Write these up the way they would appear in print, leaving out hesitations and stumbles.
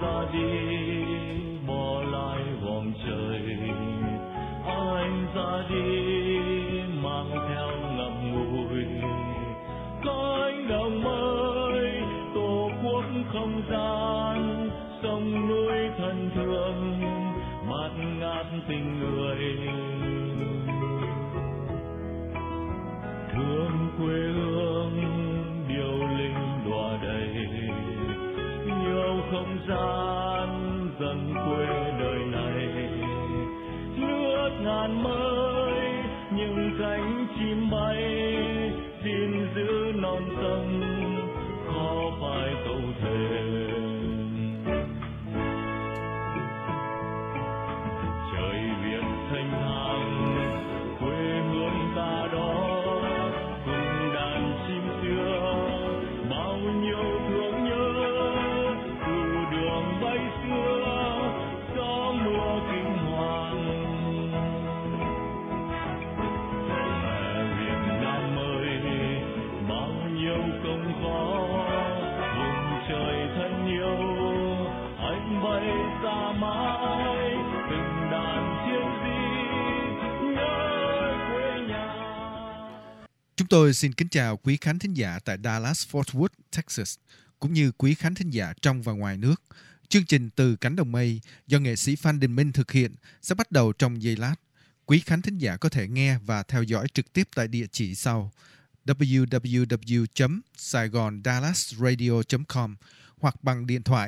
ra đi bỏ lại vòng trời, anh ra đi mang theo ngậm ngùi cánh đồng mới tổ quốc không gian, sông núi thân thương bạt ngát tình người, thương quê hương điệu linh đọa đầy, nhiều không gian dần quê đời này, nước ngàn mới những cánh chim bay, xin giữ non sông khó phải câu thề. Trời Việt thanh thang quê hương ta đó, cùng đàn chim xưa bao nhiêu thương nhớ, từ đường bay xưa gió mưa kinh hoàng. Mẹ Việt Nam ơi bao nhiêu công khó, vùng trời thân yêu anh bay xa mãi, từng đàn chiến sĩ nhớ quê nhà. Chúng tôi xin kính chào quý khán thính giả tại Dallas, Fort Worth, Texas, cũng như quý khán thính giả trong và ngoài nước. Chương trình Từ Cánh Đồng Mây do nghệ sĩ Phan Đình Minh thực hiện sẽ bắt đầu trong giây lát. Quý khán thính giả có thể nghe và theo dõi trực tiếp tại địa chỉ sau: www.saigondallasradio.com hoặc bằng điện thoại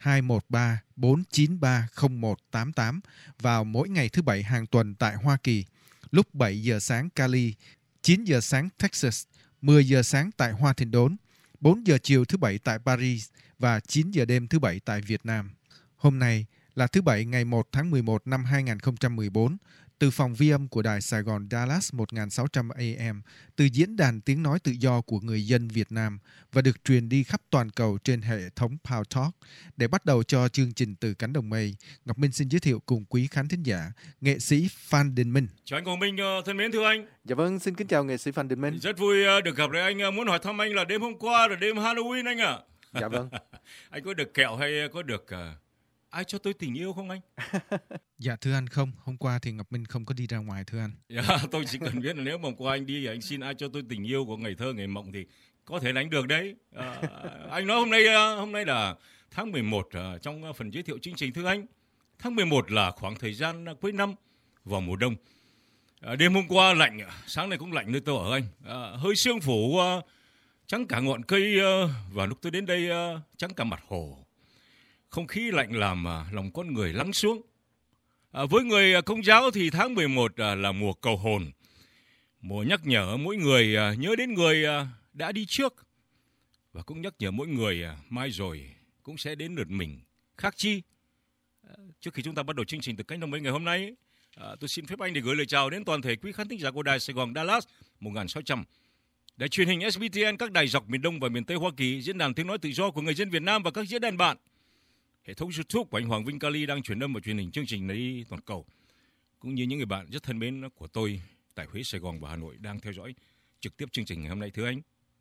213-493-0188 vào mỗi ngày thứ Bảy hàng tuần tại Hoa Kỳ, lúc 7 giờ sáng Cali, 9 giờ sáng Texas, 10 giờ sáng tại Hoa Thịnh Đốn, 4 giờ chiều thứ Bảy tại Paris và 9 giờ đêm thứ Bảy tại Việt Nam. Hôm nay là thứ Bảy ngày 1 tháng 11 năm 2014, từ phòng vi âm của Đài Sài Gòn Dallas 1600 AM, từ diễn đàn tiếng nói tự do của người dân Việt Nam và được truyền đi khắp toàn cầu trên hệ thống Power Talk. Để bắt đầu cho chương trình Từ Cánh Đồng Mây, Ngọc Minh xin giới thiệu cùng quý khán thính giả nghệ sĩ Phan Đình Minh. Chào anh Quang Minh thân mến, thưa anh. Dạ vâng, xin kính chào nghệ sĩ Phan Đình Minh. Rất vui được gặp lại anh. Muốn hỏi thăm anh là đêm hôm qua là đêm Halloween anh ạ. Dạ vâng. Anh có được kẹo hay có được ai cho tôi tình yêu không anh? Dạ thưa anh không, hôm qua thì Ngọc Minh không có đi ra ngoài thưa anh. Dạ, tôi chỉ cần biết là nếu mà hôm qua anh đi thì anh xin ai cho tôi tình yêu của ngày thơ ngày mộng thì có thể là anh được đấy. Anh nói hôm nay là tháng 11 trong phần giới thiệu chương trình thưa anh. Tháng 11 là khoảng thời gian cuối năm vào mùa đông. Đêm hôm qua lạnh, sáng nay cũng lạnh nơi tôi ở anh. Hơi sương phủ trắng cả ngọn cây và lúc tôi đến đây trắng cả mặt hồ. Không khí lạnh làm lòng con người lắng xuống. Với người Công giáo thì tháng 11 là mùa cầu hồn, mùa nhắc nhở mỗi người nhớ đến người đã đi trước, và cũng nhắc nhở mỗi người mai rồi cũng sẽ đến lượt mình khác chi. Trước khi chúng ta bắt đầu chương trình Từ Cánh Đồng Mây ngày hôm nay, tôi xin phép anh để gửi lời chào đến toàn thể quý khán thính giả của Đài Sài Gòn Dallas 1600, đài truyền hình SBTN, các đài dọc miền Đông và miền Tây Hoa Kỳ, diễn đàn tiếng nói tự do của người dân Việt Nam và các diễn đàn bạn. Hệ thống YouTube của anh Hoàng Vinh Cali đang truyền âm và truyền hình chương trình này toàn cầu, cũng như những người bạn rất thân mến của tôi tại Huế, Sài Gòn và Hà Nội đang theo dõi trực tiếp chương trình ngày hôm nay. Thưa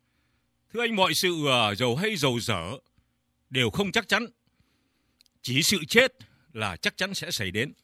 anh, mọi sự giàu hay giàu dở đều không chắc chắn, chỉ sự chết là chắc chắn sẽ xảy đến.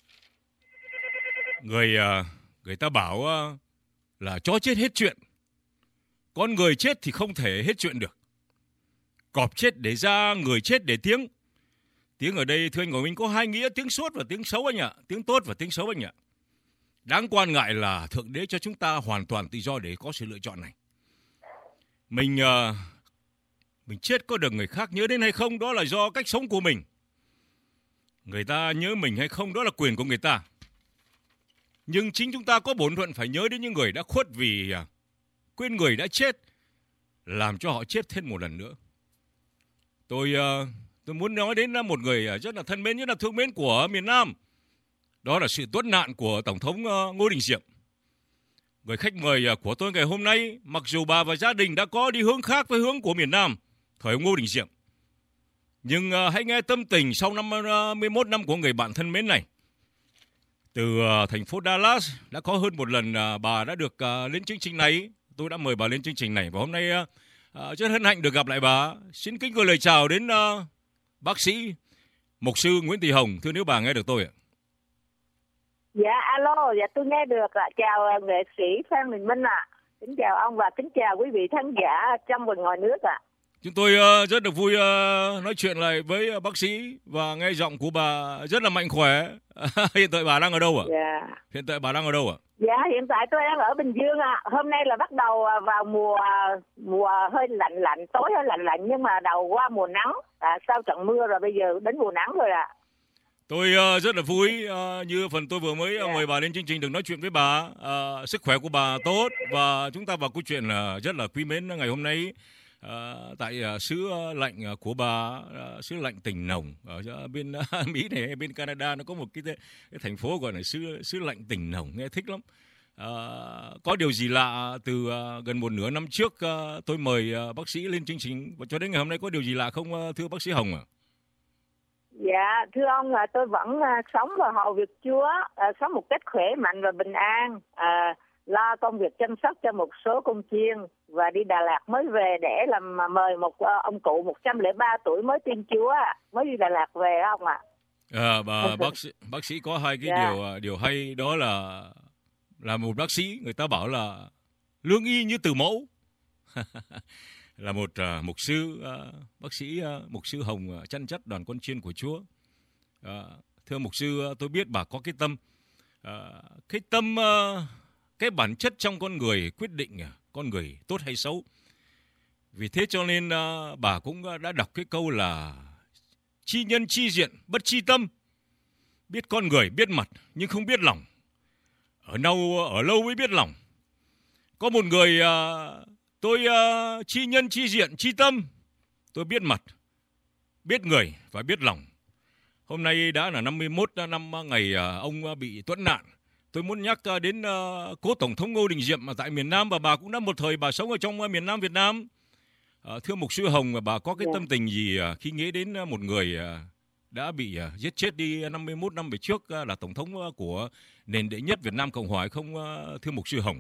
Người ta bảo là chó chết hết chuyện, con người chết thì không thể hết chuyện được. Cọp chết để ra, người chết để tiếng. Tiếng ở đây thưa anh của mình có hai nghĩa, tiếng tốt và tiếng xấu anh ạ, tiếng tốt và tiếng xấu anh ạ. Đáng quan ngại là Thượng Đế cho chúng ta hoàn toàn tự do để có sự lựa chọn này. Mình chết có được người khác nhớ đến hay không, đó là do cách sống của mình. Người ta nhớ mình hay không, đó là quyền của người ta. Nhưng chính chúng ta có bổn phận phải nhớ đến những người đã khuất vì quên người đã chết, làm cho họ chết thêm một lần nữa. Tôi muốn nói đến một người rất là thân mến, rất là thương mến của miền Nam. Đó là sự tuấn nạn của Tổng thống Ngô Đình Diệm. Người khách mời của tôi ngày hôm nay, mặc dù bà và gia đình đã có đi hướng khác với hướng của miền Nam thời ông Ngô Đình Diệm, nhưng hãy nghe tâm tình sau 51 năm của người bạn thân mến này. Từ thành phố Dallas đã có hơn một lần bà đã được lên chương trình này. Tôi đã mời bà lên chương trình này và hôm nay rất hân hạnh được gặp lại bà. Xin kính gửi lời chào đến bác sĩ Mục sư Nguyễn Thị Hồng, thưa nếu bà nghe được tôi ạ. Dạ, alo, dạ tôi nghe được ạ. Chào nghệ sĩ Phan Đình Minh ạ. Kính chào ông và kính chào quý vị khán giả trong và ngoài nước ạ. Chúng tôi rất được vui nói chuyện lại với bác sĩ và nghe giọng của bà rất là mạnh khỏe. Hiện tại bà đang ở đâu ạ? Dạ. Hiện tại bà đang ở đâu ạ? Dạ, hiện tại tôi đang ở Bình Dương ạ. Hôm nay là bắt đầu vào mùa hơi lạnh, tối hơi lạnh nhưng mà đầu qua mùa nắng. Sau trận mưa rồi bây giờ đến mùa nắng rồi ạ. Tôi rất là vui như phần tôi vừa mới mời bà lên chương trình được nói chuyện với bà. Sức khỏe của bà tốt và chúng ta vào câu chuyện là rất là quý mến ngày hôm nay. Tại xứ lạnh của bà, xứ lạnh tỉnh Nồng ở bên Mỹ này, bên Canada nó có một cái thành phố gọi là xứ lạnh tỉnh Nồng, nghe thích lắm. Có điều gì lạ từ gần một nửa năm trước tôi mời bác sĩ lên chương trình và cho đến ngày hôm nay có điều gì lạ không thưa bác sĩ Hồng ạ? Dạ, thưa ông là tôi vẫn sống và hầu việc Chúa, sống một cách khỏe mạnh và bình an, lo công việc chăm sóc cho một số công chiên và đi Đà Lạt mới về để mời một ông cụ 103 tuổi mới tin Chúa, mới đi Đà Lạt về ông ạ. Bác sĩ có hai cái điều hay đó là một bác sĩ người ta bảo là lương y như từ mẫu. Là một mục sư, bác sĩ mục sư Hồng chân chất đoàn con chiên của Chúa. Thưa mục sư, tôi biết bà có cái tâm, cái bản chất trong con người quyết định con người tốt hay xấu. Vì thế cho nên bà cũng đã đọc cái câu là chi nhân chi diện bất chi tâm, biết con người biết mặt nhưng không biết lòng, ở lâu mới biết lòng. Có một người tôi chi nhân chi diện chi tâm, tôi biết mặt, biết người và biết lòng. Hôm nay đã là 51 năm ngày ông bị tuẫn nạn. Tôi muốn nhắc đến cố Tổng thống Ngô Đình Diệm tại miền Nam, và bà cũng đã một thời bà sống ở trong miền Nam Việt Nam. Thưa mục sư Hồng, bà có cái tâm tình gì khi nghĩ đến một người đã bị giết chết đi 51 năm về trước là Tổng thống của nền đệ nhất Việt Nam Cộng Hòa không thưa mục sư Hồng?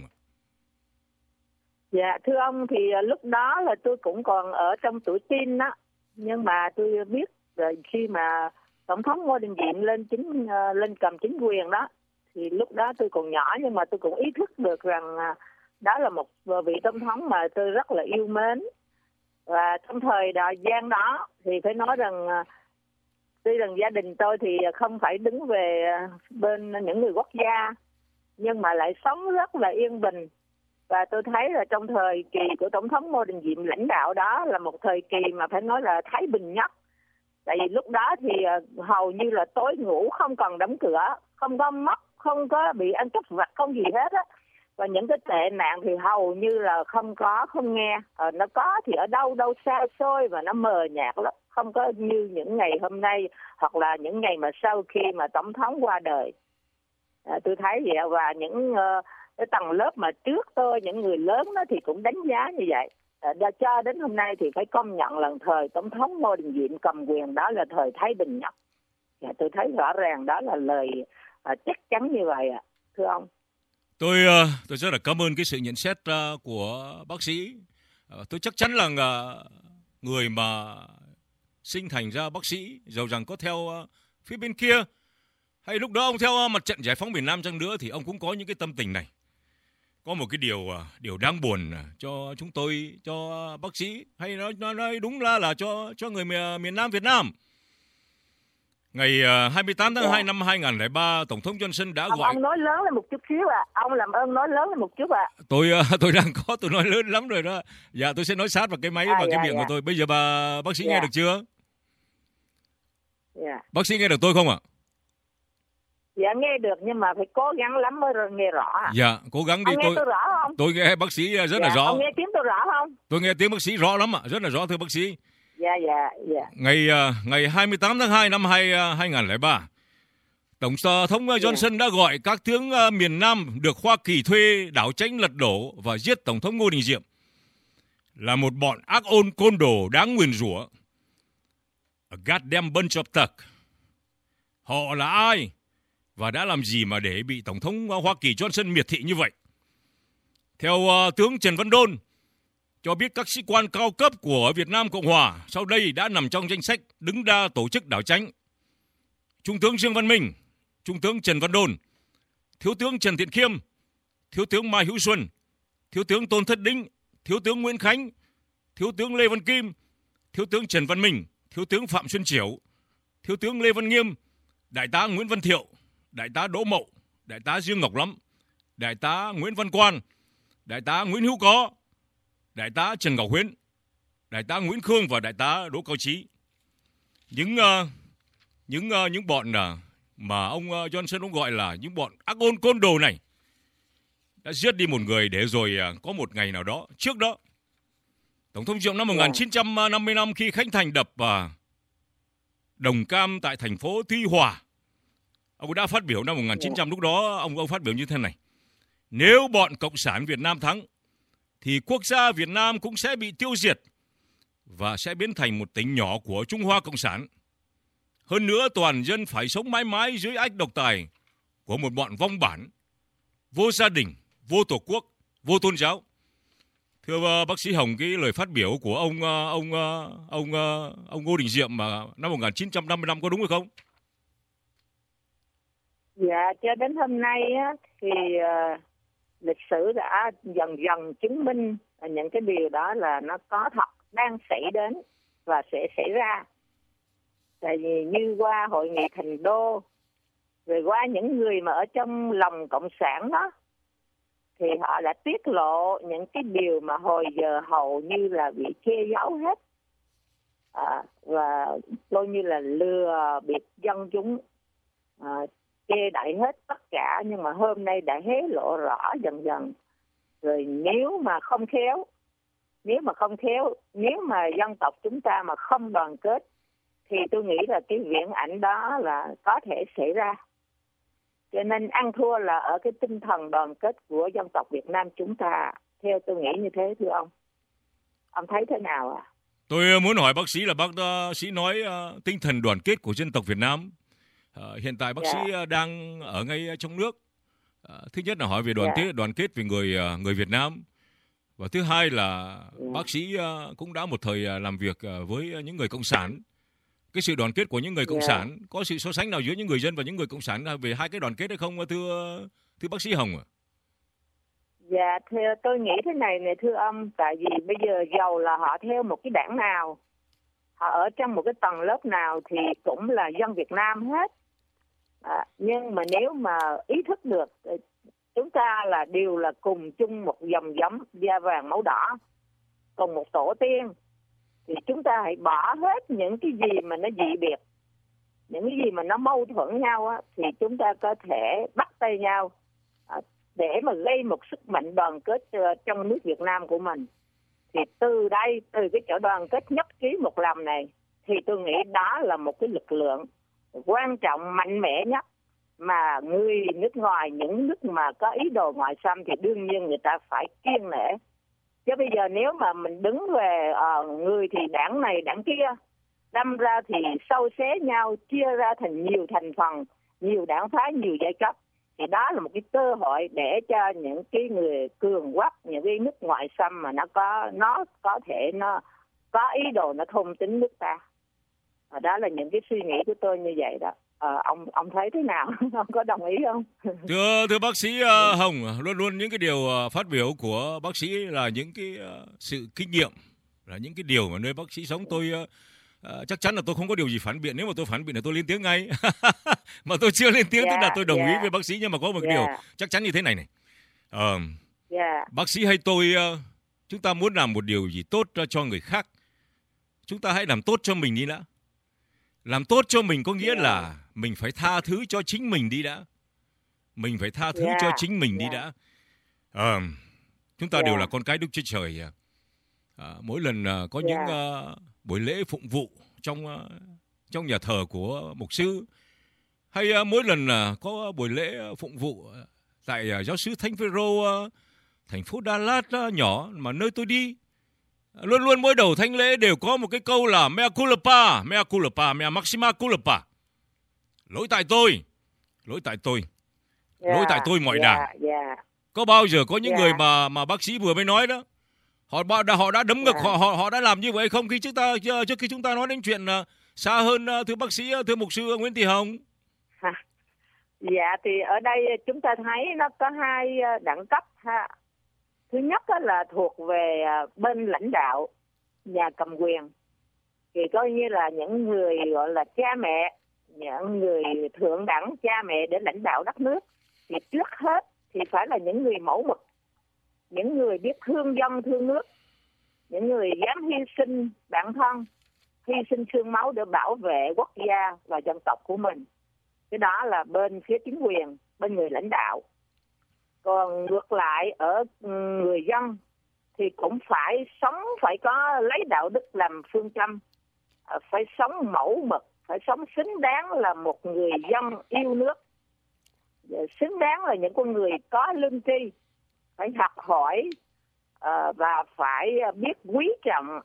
Dạ, thưa ông thì lúc đó là tôi cũng còn ở trong tuổi teen đó. Nhưng mà tôi biết khi mà Tổng thống Ngô Đình Diệm lên cầm chính quyền đó, thì lúc đó tôi còn nhỏ nhưng mà tôi cũng ý thức được rằng đó là một vị Tổng thống mà tôi rất là yêu mến. Và trong thời gian đó thì phải nói rằng tuy rằng gia đình tôi thì không phải đứng về bên những người quốc gia, nhưng mà lại sống rất là yên bình. Và tôi thấy là trong thời kỳ của Tổng thống Ngô Đình Diệm lãnh đạo đó là một thời kỳ mà phải nói là thái bình nhất. Tại vì lúc đó thì hầu như là tối ngủ không còn đóng cửa, không có mất, không có bị ăn cắp vặt, không gì hết á. Và những cái tệ nạn thì hầu như là không nghe. Nó có thì ở đâu xa xôi và nó mờ nhạt lắm. Không có như những ngày hôm nay hoặc là những ngày mà sau khi mà Tổng thống qua đời. Tôi thấy vậy, và những cái tầng lớp mà trước tôi, những người lớn đó thì cũng đánh giá như vậy. Cho đến hôm nay thì phải công nhận là thời Tổng thống Ngô Đình Diệm cầm quyền đó là thời thái bình nhất. Tôi thấy rõ ràng đó là lời chắc chắn như vậy ạ, thưa ông. Tôi rất là cảm ơn cái sự nhận xét của bác sĩ. Tôi chắc chắn là người mà sinh thành ra bác sĩ, dầu rằng có theo phía bên kia hay lúc đó ông theo mặt trận giải phóng miền Nam chăng nữa thì ông cũng có những cái tâm tình này. Có một cái điều đáng buồn cho chúng tôi, cho bác sĩ, hay nói đúng là cho người miền Nam Việt Nam. Ngày 28 tháng 2 năm 2003, Tổng thống Johnson đã gọi... Ông nói lớn lên một chút xíu ạ. Ông làm ơn nói lớn lên một chút ạ. Tôi đang có, tôi nói lớn lắm rồi đó. Dạ, tôi sẽ nói sát vào cái máy và cái miệng của tôi. Bây giờ bác sĩ nghe được chưa? Bác sĩ nghe được tôi không ạ? Dạ nghe được nhưng mà phải cố gắng lắm mới nghe rõ. Dạ, cố gắng đi. Ông nghe tôi rõ không? Tôi nghe bác sĩ rất là rõ. Ông nghe tiếng tôi rõ không? Tôi nghe tiếng bác sĩ rõ lắm ạ, rất là rõ thưa bác sĩ. Dạ. Ngày 28 tháng 2 năm 2003, Tổng thống Johnson đã gọi các tướng miền Nam được Hoa Kỳ thuê đảo tránh lật đổ và giết Tổng thống Ngô Đình Diệm là một bọn ác ôn côn đồ đáng nguyền rủa. A goddamn bunch of thugs. Họ là ai và đã làm gì mà để bị Tổng thống Hoa Kỳ Johnson miệt thị như vậy? Theo tướng Trần Văn Đôn cho biết các sĩ quan cao cấp của Việt Nam Cộng Hòa sau đây đã nằm trong danh sách đứng ra tổ chức đảo tránh. Trung tướng Dương Văn Minh, Trung tướng Trần Văn Đôn, Thiếu tướng Trần Thiện Khiêm, Thiếu tướng Mai Hữu Xuân, Thiếu tướng Tôn Thất Đĩnh, Thiếu tướng Nguyễn Khánh, Thiếu tướng Lê Văn Kim, Thiếu tướng Trần Văn Minh, Thiếu tướng Phạm Xuân Chiểu, Thiếu tướng Lê Văn Nghiêm, Đại tá Nguyễn Văn Thiệu, Đại tá Đỗ Mậu, Đại tá Dương Ngọc Lắm, Đại tá Nguyễn Văn Quan, Đại tá Nguyễn Hữu Có, Đại tá Trần Ngọc Huyến, Đại tá Nguyễn Khương và Đại tá Đỗ Cao Trí. Những bọn mà ông Johnson ông gọi là những bọn ác ôn côn đồ này đã giết đi một người để rồi có một ngày nào đó trước đó Tổng thống Diệm năm 1955 khi khánh thành đập Đồng Cam tại thành phố Tuy Hòa, ông đã phát biểu năm 1900, lúc đó ông phát biểu như thế này: nếu bọn Cộng sản Việt Nam thắng thì quốc gia Việt Nam cũng sẽ bị tiêu diệt và sẽ biến thành một tỉnh nhỏ của Trung Hoa Cộng sản. Hơn nữa, toàn dân phải sống mãi mãi dưới ách độc tài của một bọn vong bản, vô gia đình, vô tổ quốc, vô tôn giáo. Thưa bác sĩ Hồng, cái lời phát biểu của ông Ngô Đình Diệm mà năm 1955 có đúng hay không? Dạ, cho đến hôm nay á, thì lịch sử đã dần dần chứng minh những cái điều đó là nó có thật, đang xảy đến và sẽ xảy ra. Tại vì như qua hội nghị Thành Đô, rồi qua những người mà ở trong lòng Cộng sản đó, thì họ đã tiết lộ những cái điều mà hồi giờ hầu như là bị che giấu hết, và coi như là lừa bịp dân chúng, che đậy hết tất cả. Nhưng mà hôm nay đã hé lộ rõ dần dần. Rồi nếu mà không khéo, nếu mà dân tộc chúng ta mà không đoàn kết, thì tôi nghĩ là cái viễn ảnh đó là có thể xảy ra. Cho nên ăn thua là ở cái tinh thần đoàn kết của dân tộc Việt Nam chúng ta. Theo tôi nghĩ như thế, thưa ông. Ông thấy thế nào ạ? Tôi muốn hỏi bác sĩ là bác sĩ nói tinh thần đoàn kết của dân tộc Việt Nam. Hiện tại bác sĩ đang ở ngay trong nước. Thứ nhất là hỏi về đoàn kết về người Việt Nam. Và thứ hai là bác sĩ cũng đã một thời làm việc với những người Cộng sản. Cái sự đoàn kết của những người Cộng sản, có sự so sánh nào giữa những người dân và những người Cộng sản về hai cái đoàn kết hay không, thưa bác sĩ Hồng ạ? Dạ, theo tôi nghĩ thế này nè thưa ông, tại vì bây giờ dầu là họ theo một cái đảng nào, họ ở trong một cái tầng lớp nào thì cũng là dân Việt Nam hết. Nhưng mà nếu mà ý thức được chúng ta là đều là cùng chung một dòng giống da vàng máu đỏ, cùng một tổ tiên, thì chúng ta hãy bỏ hết những cái gì mà nó dị biệt, những cái gì mà nó mâu thuẫn nhau á, thì chúng ta có thể bắt tay nhau để mà gây một sức mạnh đoàn kết trong nước Việt Nam của mình. Thì từ đây, từ cái chỗ đoàn kết nhất trí một lòng này, thì tôi nghĩ đó là một cái lực lượng quan trọng mạnh mẽ nhất mà người nước ngoài, những nước mà có ý đồ ngoại xâm thì đương nhiên người ta phải kiêng nể. Chứ bây giờ nếu mà mình đứng về người thì đảng này đảng kia, đâm ra thì sâu xé nhau, chia ra thành nhiều thành phần, nhiều đảng phái, nhiều giai cấp, thì đó là một cái cơ hội để cho những cái người cường quốc, những cái nước ngoại xâm mà nó có thể nó có ý đồ nó thôn tính nước ta. Đó là những cái suy nghĩ của tôi như vậy đó. Ông thấy thế nào? Ông có đồng ý không? Thưa bác sĩ Hồng, luôn luôn những cái điều phát biểu của bác sĩ là những cái sự kinh nghiệm, là những cái điều mà nơi bác sĩ sống. Tôi chắc chắn là tôi không có điều gì phản biện. Nếu mà tôi phản biện là tôi lên tiếng ngay. Mà tôi chưa lên tiếng tức là tôi đồng ý với bác sĩ. Nhưng mà có một điều chắc chắn như thế này này. Bác sĩ hay tôi, chúng ta muốn làm một điều gì tốt cho người khác, chúng ta hãy làm tốt cho mình đi đã. Làm tốt cho mình có nghĩa là mình phải tha thứ cho chính mình đi đã. Mình phải tha thứ cho chính mình đi đã. Chúng ta đều là con cái Đức Chúa Trời. Mỗi lần có những buổi lễ phụng vụ trong nhà thờ của mục sư, hay mỗi lần có buổi lễ phụng vụ tại giáo xứ Thánh Phêrô, thành phố Đà Lạt nhỏ mà nơi tôi đi, luôn luôn mỗi đầu thánh lễ đều có một cái câu là mea culpa, mea culpa, mea maxima culpa. Lỗi tại tôi, lỗi tại tôi, lỗi tại tôi mọi đà. Có bao giờ có những người mà bác sĩ vừa mới nói đó, họ đã đấm ngực, họ đã làm như vậy không? Trước khi chúng ta nói đến chuyện xa hơn, thưa bác sĩ, thưa mục sư Nguyễn Thị Hồng, Ha. Dạ thì ở đây chúng ta thấy nó có hai đẳng cấp ha. Thứ nhất là thuộc về bên lãnh đạo, nhà cầm quyền, thì coi như là những người gọi là cha mẹ, những người thượng đẳng cha mẹ để lãnh đạo đất nước, thì trước hết thì phải là những người mẫu mực, những người biết thương dân thương nước, những người dám hy sinh bản thân, hy sinh xương máu để bảo vệ quốc gia và dân tộc của mình. Cái đó là bên phía chính quyền, bên người lãnh đạo. Còn ngược lại ở người dân thì cũng phải sống, phải có lấy đạo đức làm phương châm, phải sống mẫu mực, phải sống xứng đáng là một người dân yêu nước, xứng đáng là những con người có lương tri, phải học hỏi và phải biết quý trọng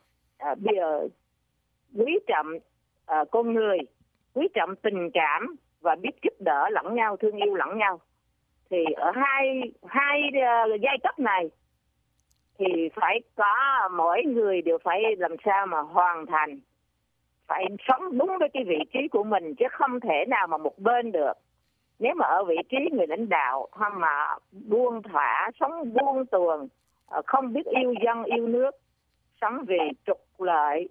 con người, quý trọng tình cảm và biết giúp đỡ lẫn nhau, thương yêu lẫn nhau. Thì ở hai giai cấp này thì phải có mỗi người đều phải làm sao mà hoàn thành, phải sống đúng với cái vị trí của mình, chứ không thể nào mà một bên được. Nếu mà ở vị trí người lãnh đạo mà buông thả, sống buông tuồng, không biết yêu dân yêu nước, sống vì trục lợi,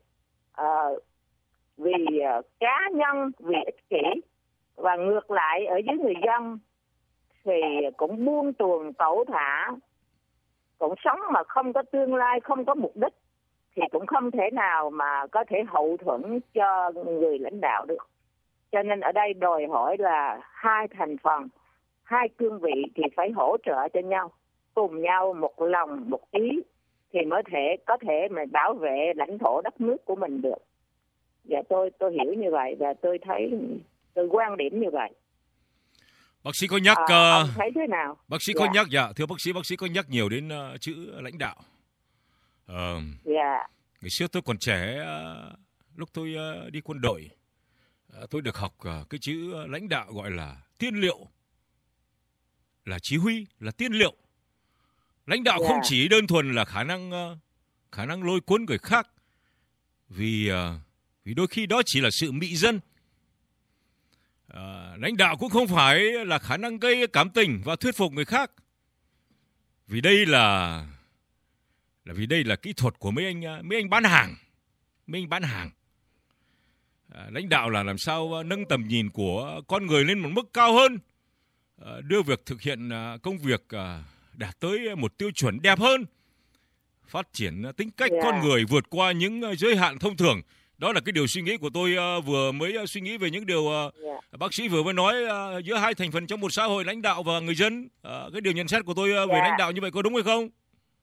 vì cá nhân, vì ích kỷ, và ngược lại ở dưới người dân thì cũng buông tuồng tẩu thả, cũng sống mà không có tương lai, không có mục đích, thì cũng không thể nào mà có thể hậu thuẫn cho người lãnh đạo được. Cho nên ở đây đòi hỏi là hai thành phần, hai cương vị thì phải hỗ trợ cho nhau, cùng nhau một lòng một ý thì mới có thể mà bảo vệ lãnh thổ đất nước của mình được. Và tôi hiểu như vậy, và tôi quan điểm như vậy. Bác sĩ có nhắc ông thấy thế nào? Bác sĩ có nhắc, dạ thưa bác sĩ có nhắc nhiều đến chữ lãnh đạo. Ngày xưa tôi còn trẻ, lúc tôi đi quân đội, tôi được học cái chữ lãnh đạo gọi là tiên liệu, là chỉ huy, là tiên liệu. Lãnh đạo không chỉ đơn thuần là khả năng lôi cuốn người khác, vì đôi khi đó chỉ là sự mị dân. Lãnh đạo cũng không phải là khả năng gây cảm tình và thuyết phục người khác, vì đây là kỹ thuật của mấy anh bán hàng. Lãnh đạo là làm sao nâng tầm nhìn của con người lên một mức cao hơn, đưa việc thực hiện công việc đạt tới một tiêu chuẩn đẹp hơn, phát triển tính cách con người vượt qua những giới hạn thông thường. Đó là cái điều suy nghĩ của tôi vừa mới suy nghĩ về những điều bác sĩ vừa mới nói giữa hai thành phần trong một xã hội, lãnh đạo và người dân. Cái điều nhận xét của tôi về lãnh đạo như vậy có đúng hay không?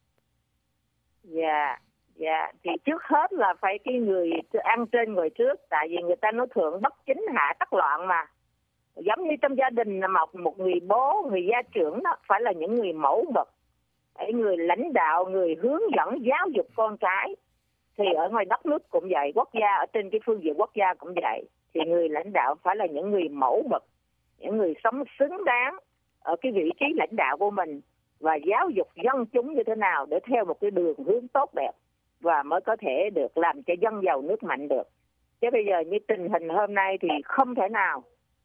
Dạ, thì trước hết là phải cái người ăn trên ngồi trước, tại vì người ta nói thượng bất chính hạ tất loạn mà. Giống như trong gia đình là một người bố, người gia trưởng đó phải là những người mẫu mực, người lãnh đạo, người hướng dẫn giáo dục con cái. Thì ở ngoài đất nước cũng vậy, quốc gia, ở trên cái phương diện quốc gia cũng vậy. Thì người lãnh đạo phải là những người mẫu mực, những người sống xứng đáng ở cái vị trí lãnh đạo của mình, và giáo dục dân chúng như thế nào để theo một cái đường hướng tốt đẹp, và mới có thể được làm cho dân giàu nước mạnh được. Chứ bây giờ như tình hình hôm nay thì không thể nào,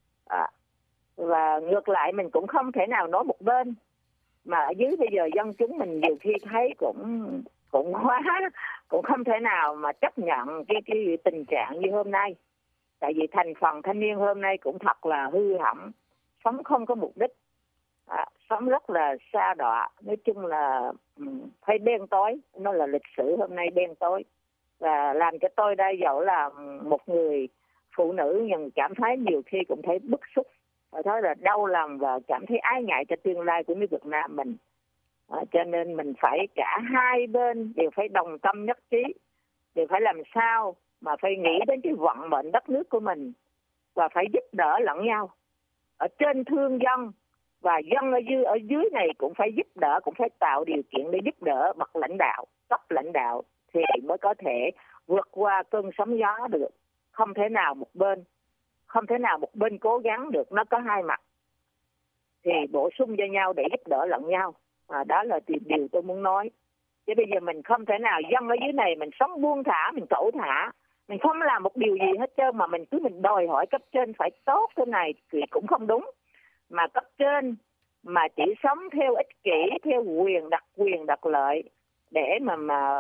và ngược lại mình cũng không thể nào nói một bên, mà ở dưới bây giờ dân chúng mình nhiều khi thấy cũng không thể nào mà chấp nhận cái tình trạng như hôm nay. Tại vì thành phần thanh niên hôm nay cũng thật là hư hỏng, sống không có mục đích, sống rất là sa đọa, nói chung là thấy đen tối, nó là lịch sử hôm nay đen tối, và làm cho tôi đây dẫu là một người phụ nữ nhưng cảm thấy nhiều khi cũng thấy bức xúc, và thấy là đau lòng và cảm thấy ái ngại cho tương lai của nước Việt Nam mình. Cho nên mình phải cả hai bên đều phải đồng tâm nhất trí, đều phải làm sao mà phải nghĩ đến cái vận mệnh đất nước của mình, và phải giúp đỡ lẫn nhau. Ở trên thương dân, và dân ở dưới này cũng phải giúp đỡ, cũng phải tạo điều kiện để giúp đỡ bậc lãnh đạo, cấp lãnh đạo, thì mới có thể vượt qua cơn sóng gió được. Không thể nào một bên cố gắng được, nó có hai mặt. Thì bổ sung cho nhau để giúp đỡ lẫn nhau. Đó là điều tôi muốn nói. Chứ bây giờ mình không thể nào dân ở dưới này mình sống buông thả, mình cẩu thả, Mình không làm một điều gì hết trơn mà mình đòi hỏi cấp trên phải tốt thế này thì cũng không đúng. Mà cấp trên mà chỉ sống theo ích kỷ, theo quyền đặc lợi để mà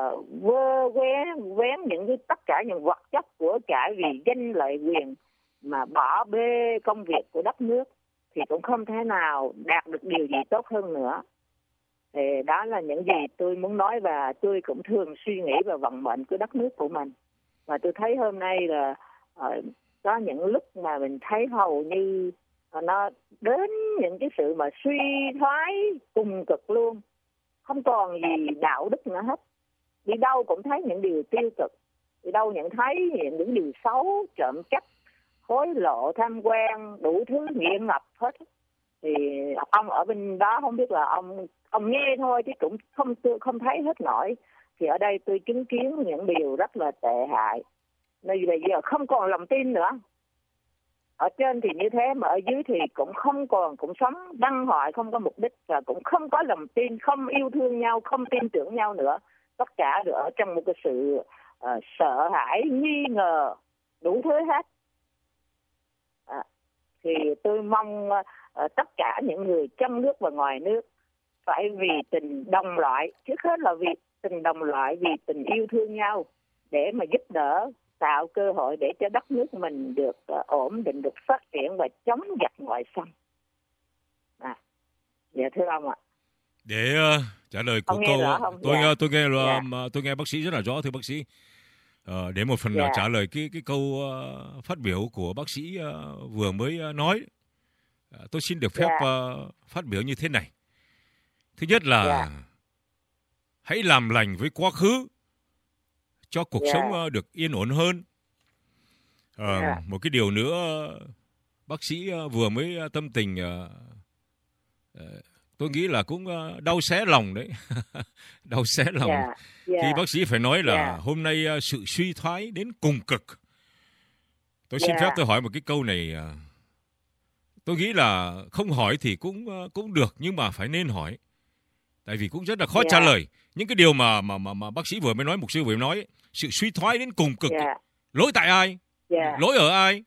vén những tất cả những vật chất của cải vì danh lợi quyền mà bỏ bê công việc của đất nước thì cũng không thể nào đạt được điều gì tốt hơn nữa. Thì đó là những gì tôi muốn nói, và tôi cũng thường suy nghĩ về vận mệnh của đất nước của mình. Và tôi thấy hôm nay là có những lúc mà mình thấy hầu như nó đến những cái sự mà suy thoái cùng cực luôn, không còn gì đạo đức nữa hết. Đi đâu cũng thấy những điều tiêu cực, đi đâu nhận thấy những điều xấu, trộm cắp, hối lộ, tham quan, đủ thứ nghiện ngập hết. Thì ông ở bên đó không biết là ông nghe thôi chứ cũng không thấy hết nổi. Thì ở đây tôi chứng kiến những điều rất là tệ hại. Nên bây giờ không còn lòng tin nữa. Ở trên thì như thế mà ở dưới thì cũng sống băng hoại, không có mục đích và cũng không có lòng tin, không yêu thương nhau, không tin tưởng nhau nữa. Tất cả đều ở trong một cái sự sợ hãi, nghi ngờ, đủ thứ hết. Thì tôi mong tất cả những người trong nước và ngoài nước phải vì tình đồng loại, trước hết là vì tình đồng loại, vì tình yêu thương nhau để mà giúp đỡ, tạo cơ hội để cho đất nước mình được ổn định, được phát triển và chống giặc ngoại xâm. Dạ thưa ông ạ. Để trả lời của câu tôi nghe bác sĩ rất là rõ, thưa bác sĩ. Để một phần trả lời cái câu phát biểu của bác sĩ vừa mới nói, tôi xin được phép phát biểu như thế này. Thứ nhất là hãy làm lành với quá khứ cho cuộc sống được yên ổn hơn. Một cái điều nữa bác sĩ vừa mới tâm tình, tôi nghĩ là cũng đau xé lòng đấy. Đau xé lòng khi bác sĩ phải nói là hôm nay sự suy thoái đến cùng cực. Tôi xin phép tôi hỏi một cái câu này. Tôi nghĩ là không hỏi thì cũng được, nhưng mà phải nên hỏi. Tại vì cũng rất là khó trả lời. Những cái điều mà bác sĩ vừa mới nói, mục sư vừa mới nói, sự suy thoái đến cùng cực. Lỗi tại ai? Lỗi ở ai?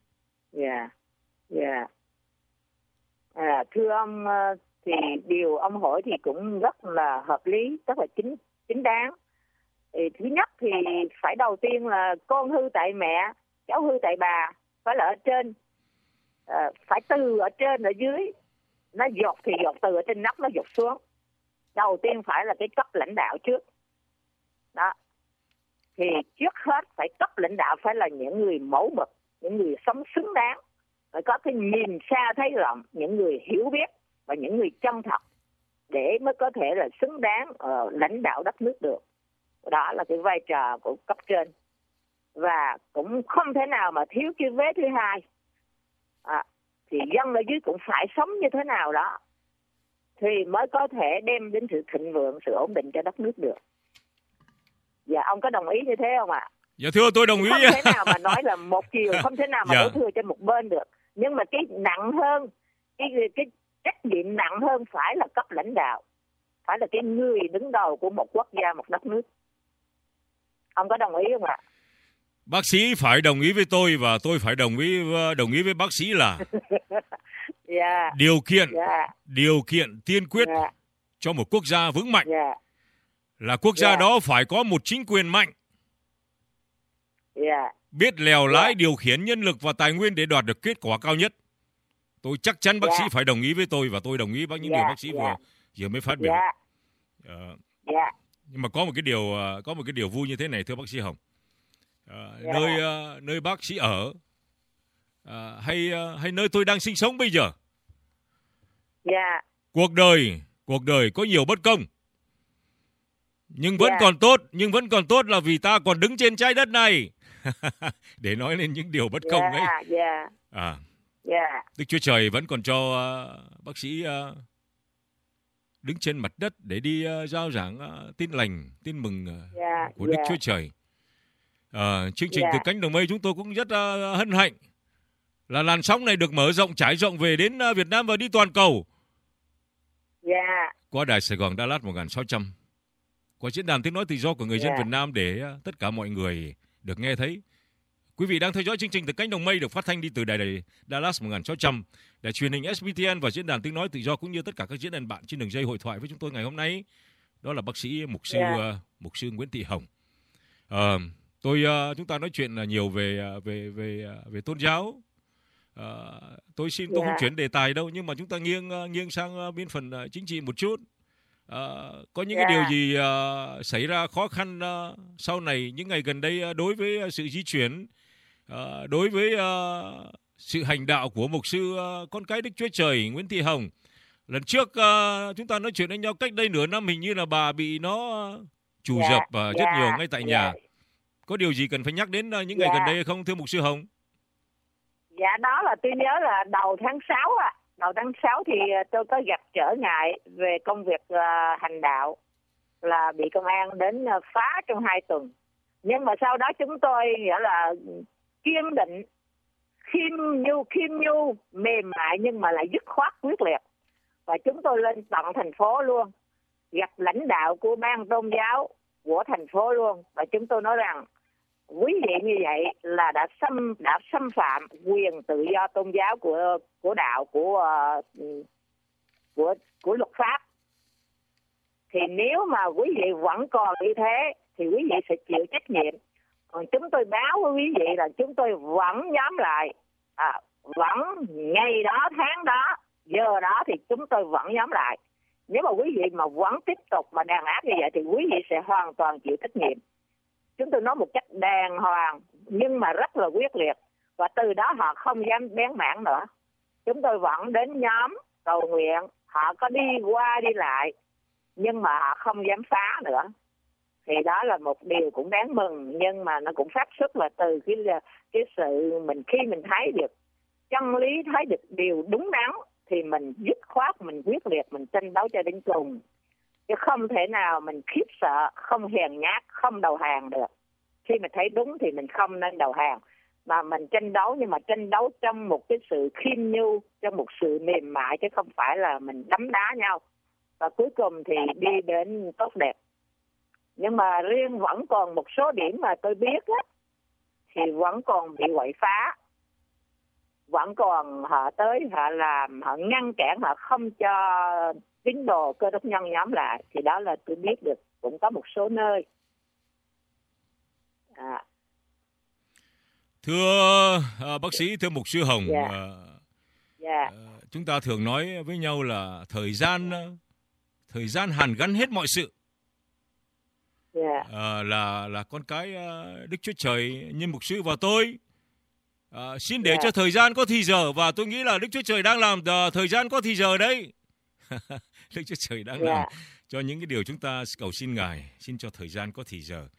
Thưa ông, thì điều ông hỏi thì cũng rất là hợp lý, rất là chính đáng. Thứ nhất thì phải đầu tiên là con hư tại mẹ, cháu hư tại bà, phải là ở trên. Phải từ ở trên ở dưới, nó dột thì dột từ ở trên nóc nó dột xuống. Đầu tiên phải là cái cấp lãnh đạo trước. Đó. Thì trước hết phải cấp lãnh đạo phải là những người mẫu mực, những người sống xứng đáng, phải có cái nhìn xa thấy rộng, những người hiểu biết và những người chân thật để mới có thể là xứng đáng lãnh đạo đất nước được. Đó là cái vai trò của cấp trên. Và cũng không thể nào mà thiếu cái vế thứ hai. Thì dân ở dưới cũng phải sống như thế nào đó thì mới có thể đem đến sự thịnh vượng, sự ổn định cho đất nước được. Dạ, ông có đồng ý như thế không ạ? Dạ thưa, tôi đồng ý. Không thể nào mà nói là một chiều, không thể nào mà đổ thừa cho một bên được. Nhưng mà cái nặng hơn, cái trách nhiệm nặng hơn phải là cấp lãnh đạo, phải là cái người đứng đầu của một quốc gia, một đất nước. Ông có đồng ý không ạ? Bác sĩ phải đồng ý với tôi và tôi phải đồng ý với bác sĩ là điều kiện tiên quyết cho một quốc gia vững mạnh là quốc gia đó phải có một chính quyền mạnh, biết lèo lái điều khiển nhân lực và tài nguyên để đạt được kết quả cao nhất. Tôi chắc chắn bác sĩ phải đồng ý với tôi và tôi đồng ý với những điều bác sĩ vừa mới phát biểu. Nhưng mà có một cái điều vui như thế này, thưa bác sĩ Hồng. Nơi bác sĩ ở hay nơi tôi đang sinh sống bây giờ, cuộc đời có nhiều bất công, nhưng vẫn còn tốt là vì ta còn đứng trên trái đất này. Để nói lên những điều bất công ấy. Đức Chúa Trời vẫn còn cho bác sĩ đứng trên mặt đất để đi rao giảng tin lành, tin mừng của Đức Chúa Trời. Chương trình Từ Cánh Đồng Mây chúng tôi cũng rất hân hạnh là làn sóng này được mở rộng, trải rộng về đến Việt Nam và đi toàn cầu. Qua đài Sài Gòn Đà Lạt 1600, qua diễn đàn tiếng nói tự do của người dân Việt Nam để tất cả mọi người được nghe thấy Quý vị đang theo dõi chương trình từ cánh đồng mây được phát thanh đi từ đài Dallas 1600, đài truyền hình SBTN và diễn đàn tiếng nói tự do cũng như tất cả các diễn đàn bạn trên đường dây hội thoại với chúng tôi ngày hôm nay. Đó là bác sĩ mục sư Nguyễn Thị Hồng. Chúng ta nói chuyện nhiều về tôn giáo. Tôi không chuyển đề tài đâu, nhưng mà chúng ta nghiêng sang bên phần chính trị một chút. Có những cái điều gì xảy ra khó khăn sau này những ngày gần đây đối với sự di chuyển, đối với sự hành đạo của mục sư con cái Đức Chúa Trời Nguyễn Thị Hồng? Lần trước chúng ta nói chuyện với nhau cách đây nửa năm, hình như là bà bị nó trù dập rất nhiều ngay tại nhà. Có điều gì cần phải nhắc đến những ngày gần đây hay không, thưa mục sư Hồng? Dạ, đó là tôi nhớ là đầu tháng 6 Đầu tháng 6 thì tôi có gặp trở ngại về công việc hành đạo, là bị công an đến phá trong 2 tuần. Nhưng mà sau đó chúng tôi nghĩa là kiên định, khiêm nhu, mềm mại nhưng mà lại dứt khoát quyết liệt. Và chúng tôi lên tận thành phố luôn, gặp lãnh đạo của ban tôn giáo của thành phố luôn. Và chúng tôi nói rằng quý vị như vậy là đã xâm phạm quyền tự do tôn giáo của đạo, của luật pháp. Thì nếu mà quý vị vẫn còn như thế thì quý vị sẽ chịu trách nhiệm. Còn chúng tôi báo với quý vị là chúng tôi vẫn nhóm lại, vẫn ngày đó, tháng đó, giờ đó thì chúng tôi vẫn nhóm lại. Nếu mà quý vị mà vẫn tiếp tục mà đàn áp như vậy thì quý vị sẽ hoàn toàn chịu trách nhiệm. Chúng tôi nói một cách đàng hoàng nhưng mà rất là quyết liệt. Và từ đó họ không dám bén mảng nữa. Chúng tôi vẫn đến nhóm cầu nguyện, họ có đi qua đi lại nhưng mà họ không dám phá nữa. Thì đó là một điều cũng đáng mừng, nhưng mà nó cũng phát xuất là từ cái sự khi mình thấy được chân lý, thấy được điều đúng đắn thì mình dứt khoát, mình quyết liệt, mình tranh đấu cho đến cùng. Chứ không thể nào mình khiếp sợ, không hèn nhát, không đầu hàng được. Khi mình thấy đúng thì mình không nên đầu hàng, mà mình tranh đấu, nhưng mà tranh đấu trong một cái sự khiêm nhu, trong một sự mềm mại, chứ không phải là mình đấm đá nhau. Và cuối cùng thì đi đến tốt đẹp. Nhưng mà riêng vẫn còn một số điểm mà tôi biết thì vẫn còn bị quậy phá. Vẫn còn họ tới, họ làm, họ ngăn cản, họ không cho tín đồ Cơ Đốc nhân nhóm lại. Thì đó là tôi biết được cũng có một số nơi. Thưa bác sĩ, thưa mục sư Hồng, chúng ta thường nói với nhau là thời gian hàn gắn hết mọi sự. Là con cái Đức Chúa Trời như mục sư và tôi xin để cho thời gian có thì giờ, và tôi nghĩ là Đức Chúa Trời đang làm thời gian có thì giờ đấy. Đức Chúa Trời đang làm cho những cái điều chúng ta cầu xin Ngài, xin cho thời gian có thì giờ.